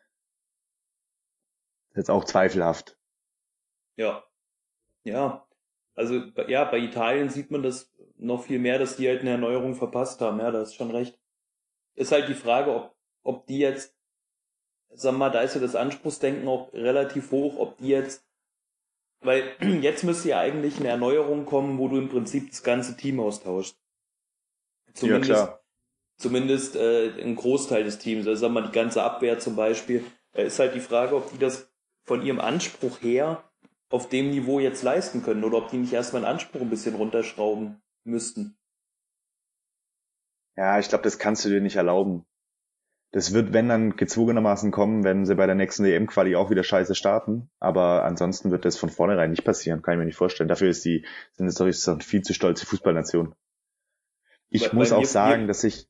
Speaker 3: Jetzt auch zweifelhaft.
Speaker 4: Ja. Ja. Also, ja, bei Italien sieht man das noch viel mehr, dass die halt eine Erneuerung verpasst haben. Ja, da ist schon recht. Ist halt die Frage, ob die jetzt, sag mal, da ist ja das Anspruchsdenken auch relativ hoch, ob die jetzt, weil jetzt müsste ja eigentlich eine Erneuerung kommen, wo du im Prinzip das ganze Team austauschst.
Speaker 3: Ja, klar.
Speaker 4: Zumindest ein Großteil des Teams, also sagen wir mal die ganze Abwehr zum Beispiel, ist halt die Frage, ob die das von ihrem Anspruch her auf dem Niveau jetzt leisten können oder ob die nicht erstmal den Anspruch ein bisschen runterschrauben müssten.
Speaker 3: Ja, ich glaube, das kannst du dir nicht erlauben. Das wird, wenn dann gezwungenermaßen kommen, wenn sie bei der nächsten EM-Quali auch wieder scheiße starten. Aber ansonsten wird das von vornherein nicht passieren, kann ich mir nicht vorstellen. Dafür sind es doch eine viel zu stolze Fußballnation. Ich muss auch sagen, dass ich...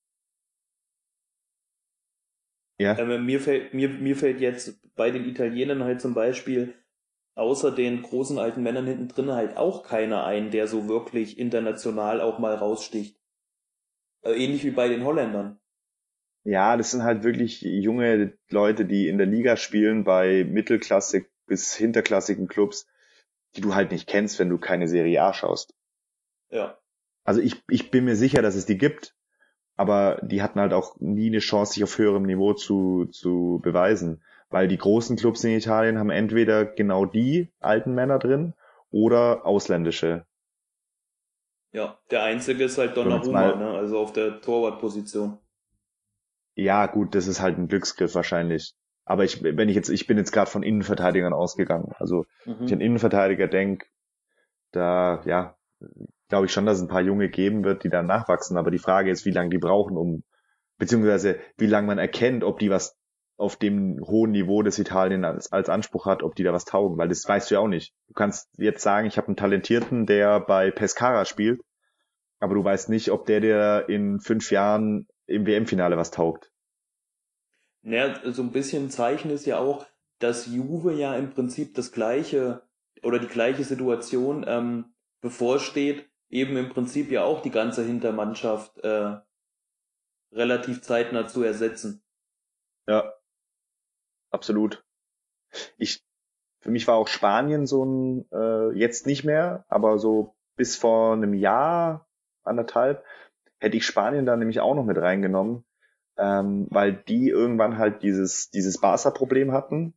Speaker 3: Ja.
Speaker 4: Mir fällt jetzt bei den Italienern halt zum Beispiel außer den großen alten Männern hinten drin halt auch keiner ein, der so wirklich international auch mal raussticht. Ähnlich wie bei den Holländern.
Speaker 3: Ja, das sind halt wirklich junge Leute, die in der Liga spielen, bei mittelklassig bis hinterklassigen Clubs, die du halt nicht kennst, wenn du keine Serie A schaust.
Speaker 4: Ja.
Speaker 3: Also ich bin mir sicher, dass es die gibt, aber die hatten halt auch nie eine Chance, sich auf höherem Niveau zu beweisen. Weil die großen Clubs in Italien haben entweder genau die alten Männer drin oder ausländische.
Speaker 4: Ja, der einzige ist halt Donnarumma, ne? Also auf der Torwartposition.
Speaker 3: Ja, gut, das ist halt ein Glücksgriff wahrscheinlich. Aber ich bin jetzt gerade von Innenverteidigern ausgegangen. Also, wenn ich an Innenverteidiger denke, da, ja, glaube ich schon, dass es ein paar Junge geben wird, die dann nachwachsen. Aber die Frage ist, wie lange die brauchen, beziehungsweise wie lange man erkennt, ob die was auf dem hohen Niveau, das Italien als Anspruch hat, ob die da was taugen. Weil das weißt du ja auch nicht. Du kannst jetzt sagen, ich habe einen Talentierten, der bei Pescara spielt, aber du weißt nicht, ob der in 5 Jahren im WM-Finale was taugt.
Speaker 4: Naja, so ein bisschen Zeichen ist ja auch, dass Juve ja im Prinzip das gleiche oder die gleiche Situation bevorsteht, eben im Prinzip ja auch die ganze Hintermannschaft relativ zeitnah zu ersetzen.
Speaker 3: Ja, absolut. Für mich war auch Spanien so jetzt nicht mehr, aber so bis vor einem Jahr, anderthalb, hätte ich Spanien da nämlich auch noch mit reingenommen, weil die irgendwann halt dieses Barca-Problem hatten,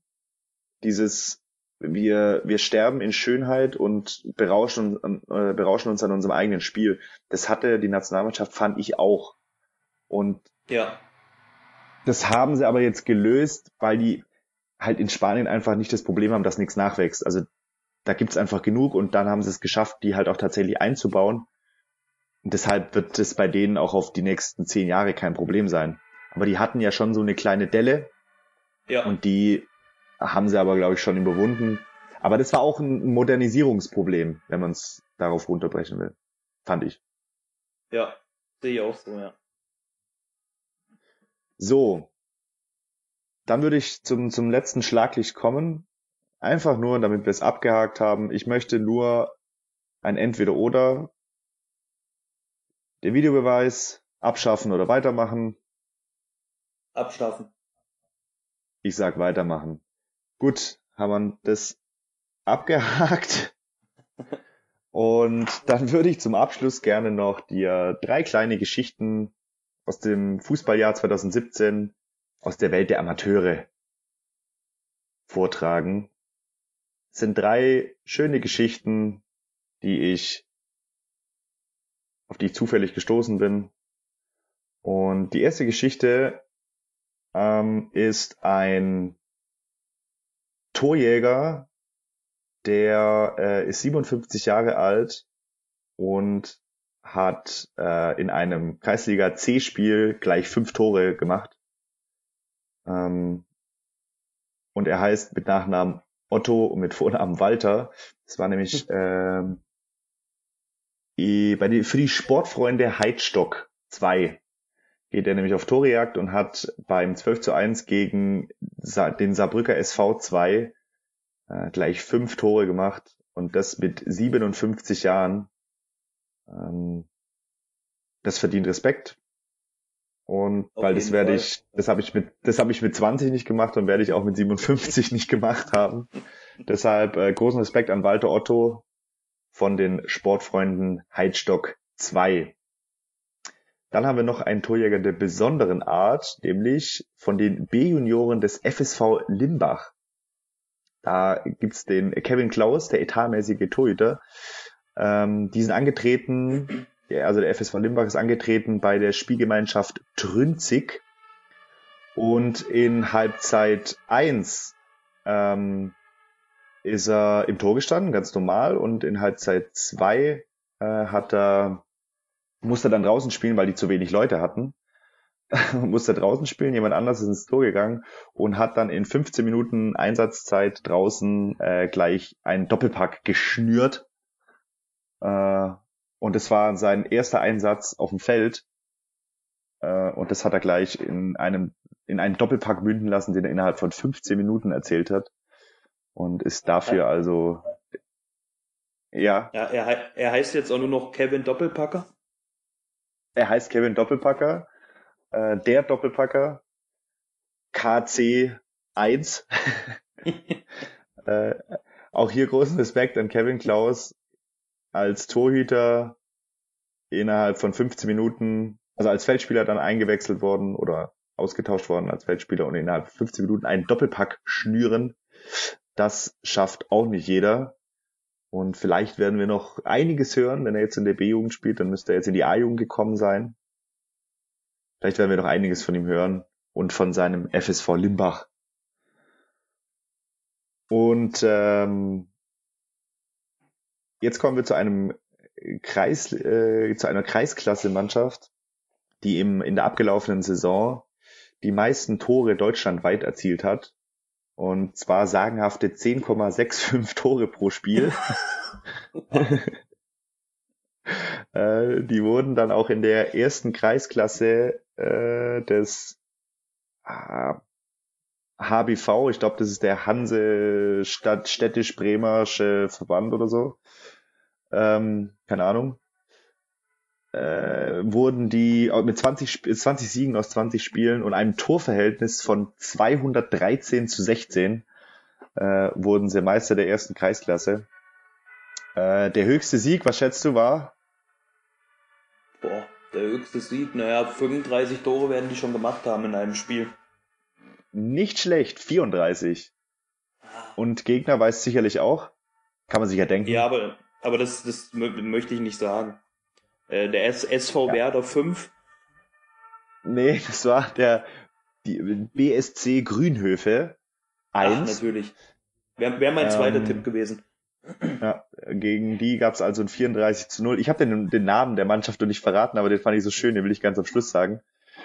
Speaker 3: wir sterben in Schönheit und berauschen uns an unserem eigenen Spiel. Das hatte die Nationalmannschaft, fand ich auch. Und
Speaker 4: ja,
Speaker 3: das haben sie aber jetzt gelöst, weil die halt in Spanien einfach nicht das Problem haben, dass nichts nachwächst. Also da gibt's einfach genug und dann haben sie es geschafft, die halt auch tatsächlich einzubauen. Und deshalb wird es bei denen auch auf die nächsten 10 Jahre kein Problem sein. Aber die hatten ja schon so eine kleine Delle.
Speaker 4: Ja.
Speaker 3: Und die haben sie aber, glaube ich, schon überwunden. Aber das war auch ein Modernisierungsproblem, wenn man es darauf runterbrechen will. Fand ich.
Speaker 4: Ja, sehe ich auch so, ja.
Speaker 3: So. Dann würde ich zum letzten Schlaglicht kommen. Einfach nur, damit wir es abgehakt haben. Ich möchte nur ein Entweder-Oder. Der Videobeweis, abschaffen oder weitermachen.
Speaker 4: Abschaffen.
Speaker 3: Ich sag weitermachen. Gut, haben wir das abgehakt. Und dann würde ich zum Abschluss gerne noch dir 3 kleine Geschichten aus dem Fußballjahr 2017 aus der Welt der Amateure vortragen. Es sind 3 schöne Geschichten, auf die ich zufällig gestoßen bin. Und die erste Geschichte ist ein Torjäger Der ist 57 Jahre alt und hat in einem Kreisliga C-Spiel gleich 5 Tore gemacht. Und er heißt mit Nachnamen Otto und mit Vornamen Walter. Das war nämlich für die Sportfreunde Heidstock 2 geht er nämlich auf Torejagd und hat beim 12:1 gegen den Saarbrücker SV 2 gleich 5 Tore gemacht und das mit 57 Jahren. Das verdient Respekt. Und weil das habe ich mit 20 nicht gemacht und werde ich auch mit 57 nicht gemacht haben. Deshalb großen Respekt an Walter Otto von den Sportfreunden Heidstock 2. Dann haben wir noch einen Torjäger der besonderen Art, nämlich von den B-Junioren des FSV Limbach. Da gibt's den Kevin Klaus, der etatmäßige Torhüter. Die sind angetreten, also der FSV Limbach ist angetreten bei der Spielgemeinschaft Trünzig. Und in Halbzeit 1 ist er im Tor gestanden, ganz normal. Und in Halbzeit 2 musste dann draußen spielen, weil die zu wenig Leute hatten. Musste draußen spielen, jemand anders ist ins Tor gegangen und hat dann in 15 Minuten Einsatzzeit draußen gleich einen Doppelpack geschnürt. Und es war sein erster Einsatz auf dem Feld. Und das hat er gleich in einen Doppelpack münden lassen, den er innerhalb von 15 Minuten erzählt hat. Und ist dafür also, ja.
Speaker 4: Er heißt jetzt auch nur noch Kevin Doppelpacker?
Speaker 3: Er heißt Kevin Doppelpacker, der Doppelpacker, KC1. Auch hier großen Respekt an Kevin Klaus als Torhüter innerhalb von 15 Minuten, also als Feldspieler dann eingewechselt worden oder ausgetauscht worden als Feldspieler und innerhalb von 15 Minuten einen Doppelpack schnüren. Das schafft auch nicht jeder. Und vielleicht werden wir noch einiges hören, wenn er jetzt in der B-Jugend spielt, dann müsste er jetzt in die A-Jugend gekommen sein. Vielleicht werden wir noch einiges von ihm hören und von seinem FSV Limbach. Und jetzt kommen wir zu einer Kreisklasse-Mannschaft, die in der abgelaufenen Saison die meisten Tore deutschlandweit erzielt hat. Und zwar sagenhafte 10,65 Tore pro Spiel. Die wurden dann auch in der ersten Kreisklasse des HBV, ich glaube, das ist der Städtisch-Bremersche Verband oder so, keine Ahnung, wurden die mit 20 Siegen aus 20 Spielen und einem Torverhältnis von 213:16 wurden sie Meister der ersten Kreisklasse. Der höchste Sieg, was schätzt du, war?
Speaker 4: Der höchste Sieg, 35 Tore werden die schon gemacht haben in einem Spiel.
Speaker 3: Nicht schlecht, 34. Und Gegner weiß sicherlich auch. Kann man sich ja denken.
Speaker 4: Ja, aber das möchte ich nicht sagen. Der SV Werder 5.
Speaker 3: Nee, das war die BSC Grünhöfe 1.
Speaker 4: Ach, natürlich. Wäre mein zweiter Tipp gewesen.
Speaker 3: Ja, gegen die gab's also ein 34:0. Ich habe den Namen der Mannschaft noch nicht verraten, aber den fand ich so schön, den will ich ganz am Schluss sagen.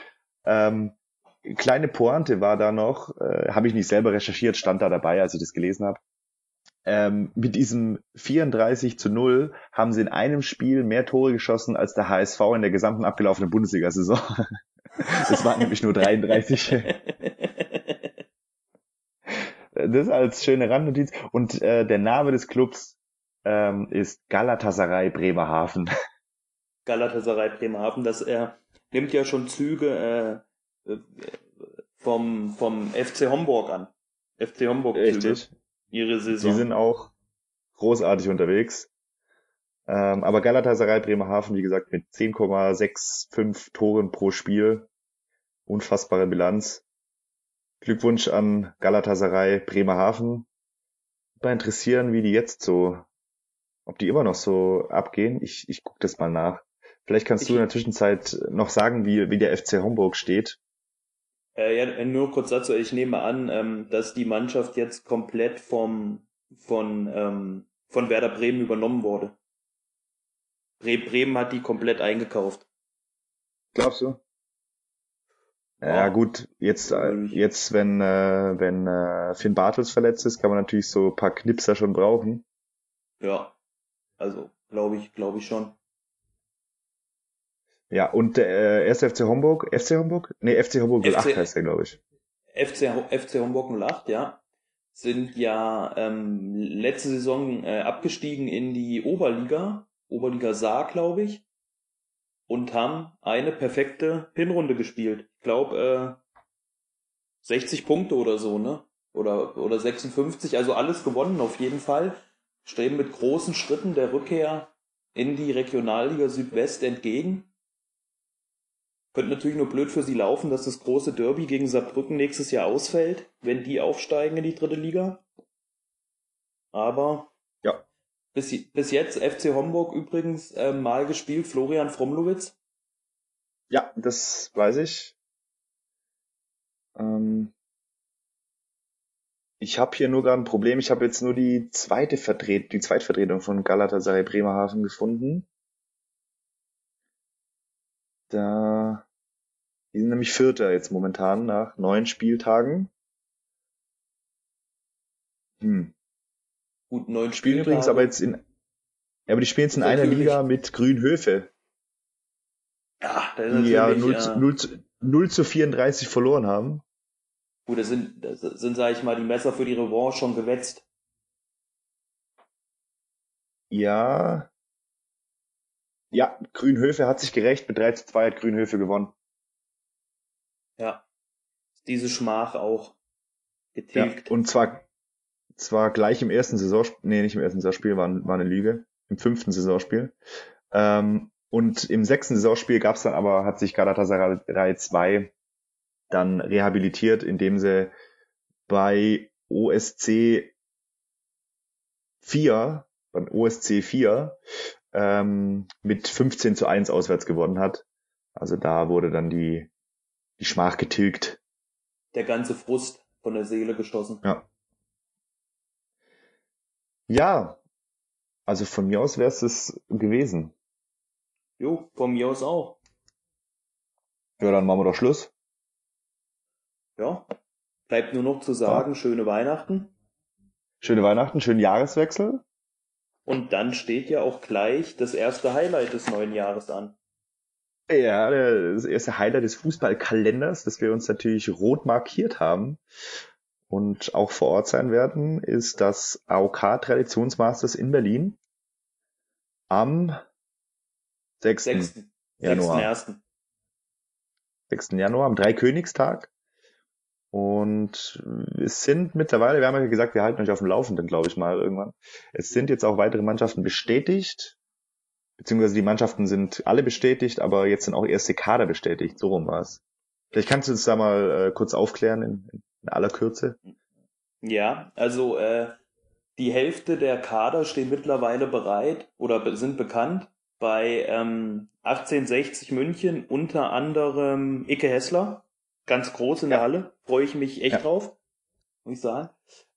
Speaker 3: Kleine Pointe war da noch, habe ich nicht selber recherchiert, stand da dabei, als ich das gelesen habe. Mit diesem 34:0 haben sie in einem Spiel mehr Tore geschossen als der HSV in der gesamten abgelaufenen Bundesliga-Saison. Das waren nämlich nur 33. Das als schöne Randnotiz. Und der Name des Clubs ist Galatasaray Bremerhaven.
Speaker 4: Galatasaray Bremerhaven, das nimmt ja schon Züge vom FC Homburg an. FC Homburg Züge.
Speaker 3: Richtig.
Speaker 4: Ihre Saison.
Speaker 3: Die sind auch großartig unterwegs. Aber Galatasaray Bremerhaven, wie gesagt, mit 10,65 Toren pro Spiel. Unfassbare Bilanz. Glückwunsch an Galatasaray Bremerhaven. Mal interessieren, wie die jetzt so, ob die immer noch so abgehen. Ich gucke das mal nach. Vielleicht kannst du in der Zwischenzeit noch sagen, wie der FC Homburg steht.
Speaker 4: Ja, nur kurz dazu. Ich nehme an, dass die Mannschaft jetzt komplett vom von Werder Bremen übernommen wurde. Bremen hat die komplett eingekauft.
Speaker 3: Glaubst du? Ja gut, jetzt wenn Finn Bartels verletzt ist, kann man natürlich so ein paar Knipser schon brauchen.
Speaker 4: Ja, also glaube ich schon.
Speaker 3: Ja, und der erste FC Homburg? Nee, FC Homburg 08 heißt der, glaube ich.
Speaker 4: FC Homburg 08, ja. Sind ja letzte Saison abgestiegen in die Oberliga Saar, glaube ich, und haben eine perfekte Hinrunde gespielt. Ich glaube 60 Punkte oder so, ne? Oder 56, also alles gewonnen auf jeden Fall. Streben mit großen Schritten der Rückkehr in die Regionalliga Südwest entgegen. Könnte natürlich nur blöd für sie laufen, dass das große Derby gegen Saarbrücken nächstes Jahr ausfällt, wenn die aufsteigen in die 3. Liga. Aber
Speaker 3: ja.
Speaker 4: Bis jetzt FC Homburg übrigens mal gespielt, Florian Fromlowitz.
Speaker 3: Ja, das weiß ich. Ich habe hier nur gerade ein Problem. Ich habe jetzt nur die Zweitvertretung von Galatasaray Bremerhaven gefunden. Die sind nämlich Vierter jetzt momentan nach 9 Spieltagen.
Speaker 4: Gut, 9
Speaker 3: Spielen übrigens aber jetzt aber die spielen jetzt in einer Liga mit Grünhöfe.
Speaker 4: Ja, das ist
Speaker 3: die ja
Speaker 4: natürlich
Speaker 3: 0 zu 34 verloren haben.
Speaker 4: Gut, das sind, sag ich mal, die Messer für die Revanche schon gewetzt.
Speaker 3: Ja, Grünhöfe hat sich gerecht. Mit 3-2 hat Grünhöfe gewonnen.
Speaker 4: Ja, diese Schmach auch getilgt.
Speaker 3: Ja, und zwar gleich im ersten Saisonspiel, nicht im ersten Saisonspiel, war eine Lüge, im 5. Saisonspiel. Und im 6. Saisonspiel hat sich Galatasaray 2 dann rehabilitiert, indem sie bei OSC 4 mit 15-1 auswärts gewonnen hat. Also da wurde dann die Schmach getilgt.
Speaker 4: Der ganze Frust von der Seele geschossen.
Speaker 3: Ja, also von mir aus wäre es das gewesen.
Speaker 4: Jo, von mir aus auch.
Speaker 3: Ja, dann machen wir doch Schluss.
Speaker 4: Ja, bleibt nur noch zu sagen, schöne Weihnachten.
Speaker 3: Schöne Weihnachten, schönen Jahreswechsel.
Speaker 4: Und dann steht ja auch gleich das erste Highlight des neuen Jahres an.
Speaker 3: Ja, das erste Highlight des Fußballkalenders, das wir uns natürlich rot markiert haben und auch vor Ort sein werden, ist das AOK Traditionsmasters in Berlin am 6. Januar. 6. Januar, am Dreikönigstag. Und es sind mittlerweile, wir haben ja gesagt, wir halten euch auf dem Laufenden, glaube ich mal, irgendwann. Es sind jetzt auch weitere Mannschaften bestätigt, beziehungsweise die Mannschaften sind alle bestätigt, aber jetzt sind auch erste Kader bestätigt, so rum war es. Vielleicht kannst du uns da mal kurz aufklären in aller Kürze.
Speaker 4: Ja, also die Hälfte der Kader stehen mittlerweile bereit oder sind bekannt. Bei 1860 München unter anderem Icke Hessler, ganz groß in der Halle, freue ich mich echt drauf, muss ich sagen.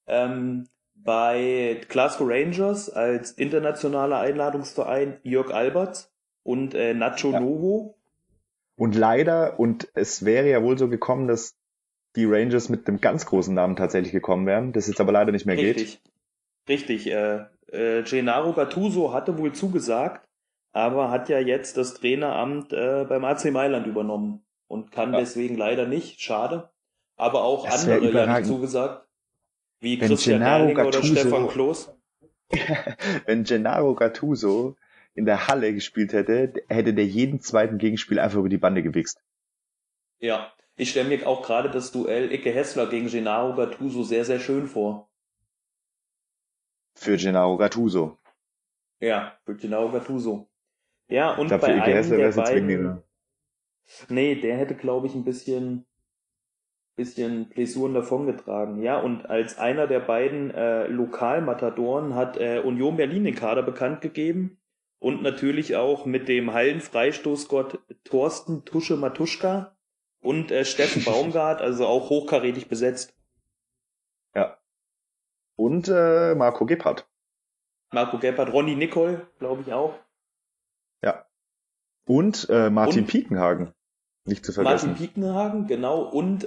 Speaker 4: Bei Glasgow Rangers als internationaler Einladungsverein Jörg Alberts und Nacho Novo.
Speaker 3: Und leider, und es wäre ja wohl so gekommen, dass die Rangers mit einem ganz großen Namen tatsächlich gekommen wären, das jetzt aber leider nicht mehr geht.
Speaker 4: Richtig. Gennaro Gattuso hatte wohl zugesagt, aber hat ja jetzt das Traineramt beim AC Mailand übernommen und kann deswegen leider nicht. Schade. Aber auch
Speaker 3: das
Speaker 4: andere ja nicht zugesagt, wie Christian Erlinger oder Stefan Klos.
Speaker 3: Wenn Gennaro Gattuso in der Halle gespielt hätte der jeden zweiten Gegenspiel einfach über die Bande gewichst.
Speaker 4: Ja, ich stelle mir auch gerade das Duell Icke Hessler gegen Gennaro Gattuso sehr, sehr schön vor.
Speaker 3: Für Gennaro Gattuso.
Speaker 4: Ja, für Gennaro Gattuso. Ja, und
Speaker 3: bei
Speaker 4: einem
Speaker 3: Hessler
Speaker 4: der beiden... Nee, der hätte, glaube ich, ein bisschen Blessuren davongetragen. Ja, und als einer der beiden Lokalmatadoren hat Union Berlin den Kader bekannt gegeben und natürlich auch mit dem Hallenfreistoßgott Thorsten Tusche Matuschka und Steffen Baumgart, also auch hochkarätig besetzt.
Speaker 3: Ja. Und Marco Gebhardt.
Speaker 4: Marco Gebhardt, Ronny Nicol, glaube ich auch.
Speaker 3: Ja. Und Martin Piekenhagen. Nicht zu vergessen.
Speaker 4: Martin Piekenhagen, genau. Und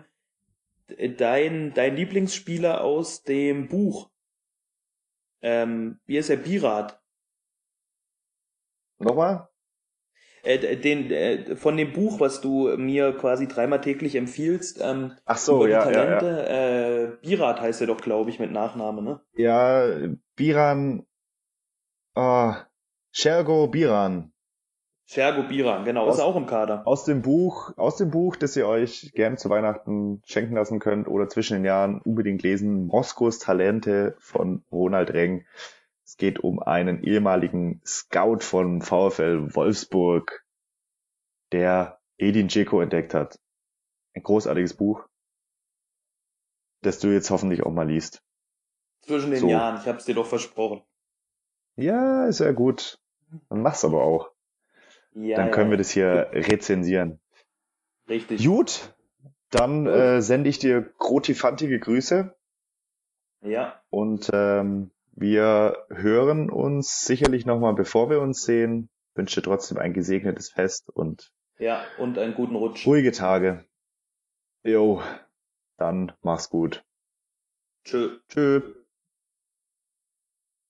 Speaker 4: dein Lieblingsspieler aus dem Buch. Wie ist der? Birat.
Speaker 3: Nochmal?
Speaker 4: Von dem Buch, was du mir quasi 3-mal täglich empfiehlst,
Speaker 3: Ach so,
Speaker 4: über die
Speaker 3: ja,
Speaker 4: Talente, Birat heißt er doch, glaube ich, mit Nachname, ne?
Speaker 3: Ja, Biran, Shergo Biran.
Speaker 4: Sergo Biran, genau, ist er auch im Kader.
Speaker 3: Aus dem Buch, das ihr euch gern zu Weihnachten schenken lassen könnt oder zwischen den Jahren unbedingt lesen. Moskos Talente von Ronald Reng. Es geht um einen ehemaligen Scout von VfL Wolfsburg, der Edin Dzeko entdeckt hat. Ein großartiges Buch, das du jetzt hoffentlich auch mal liest.
Speaker 4: Zwischen den Jahren, ich hab's dir doch versprochen.
Speaker 3: Ja, ist ja gut. Dann mach's aber auch.
Speaker 4: Ja,
Speaker 3: Dann können wir das hier rezensieren.
Speaker 4: Richtig.
Speaker 3: Gut, dann sende ich dir grotifantige Grüße.
Speaker 4: Ja.
Speaker 3: Und wir hören uns sicherlich nochmal, bevor wir uns sehen. Wünsche dir trotzdem ein gesegnetes Fest und
Speaker 4: und einen guten Rutsch.
Speaker 3: Ruhige Tage. Jo, dann mach's gut.
Speaker 4: Tschö.
Speaker 3: Tschö.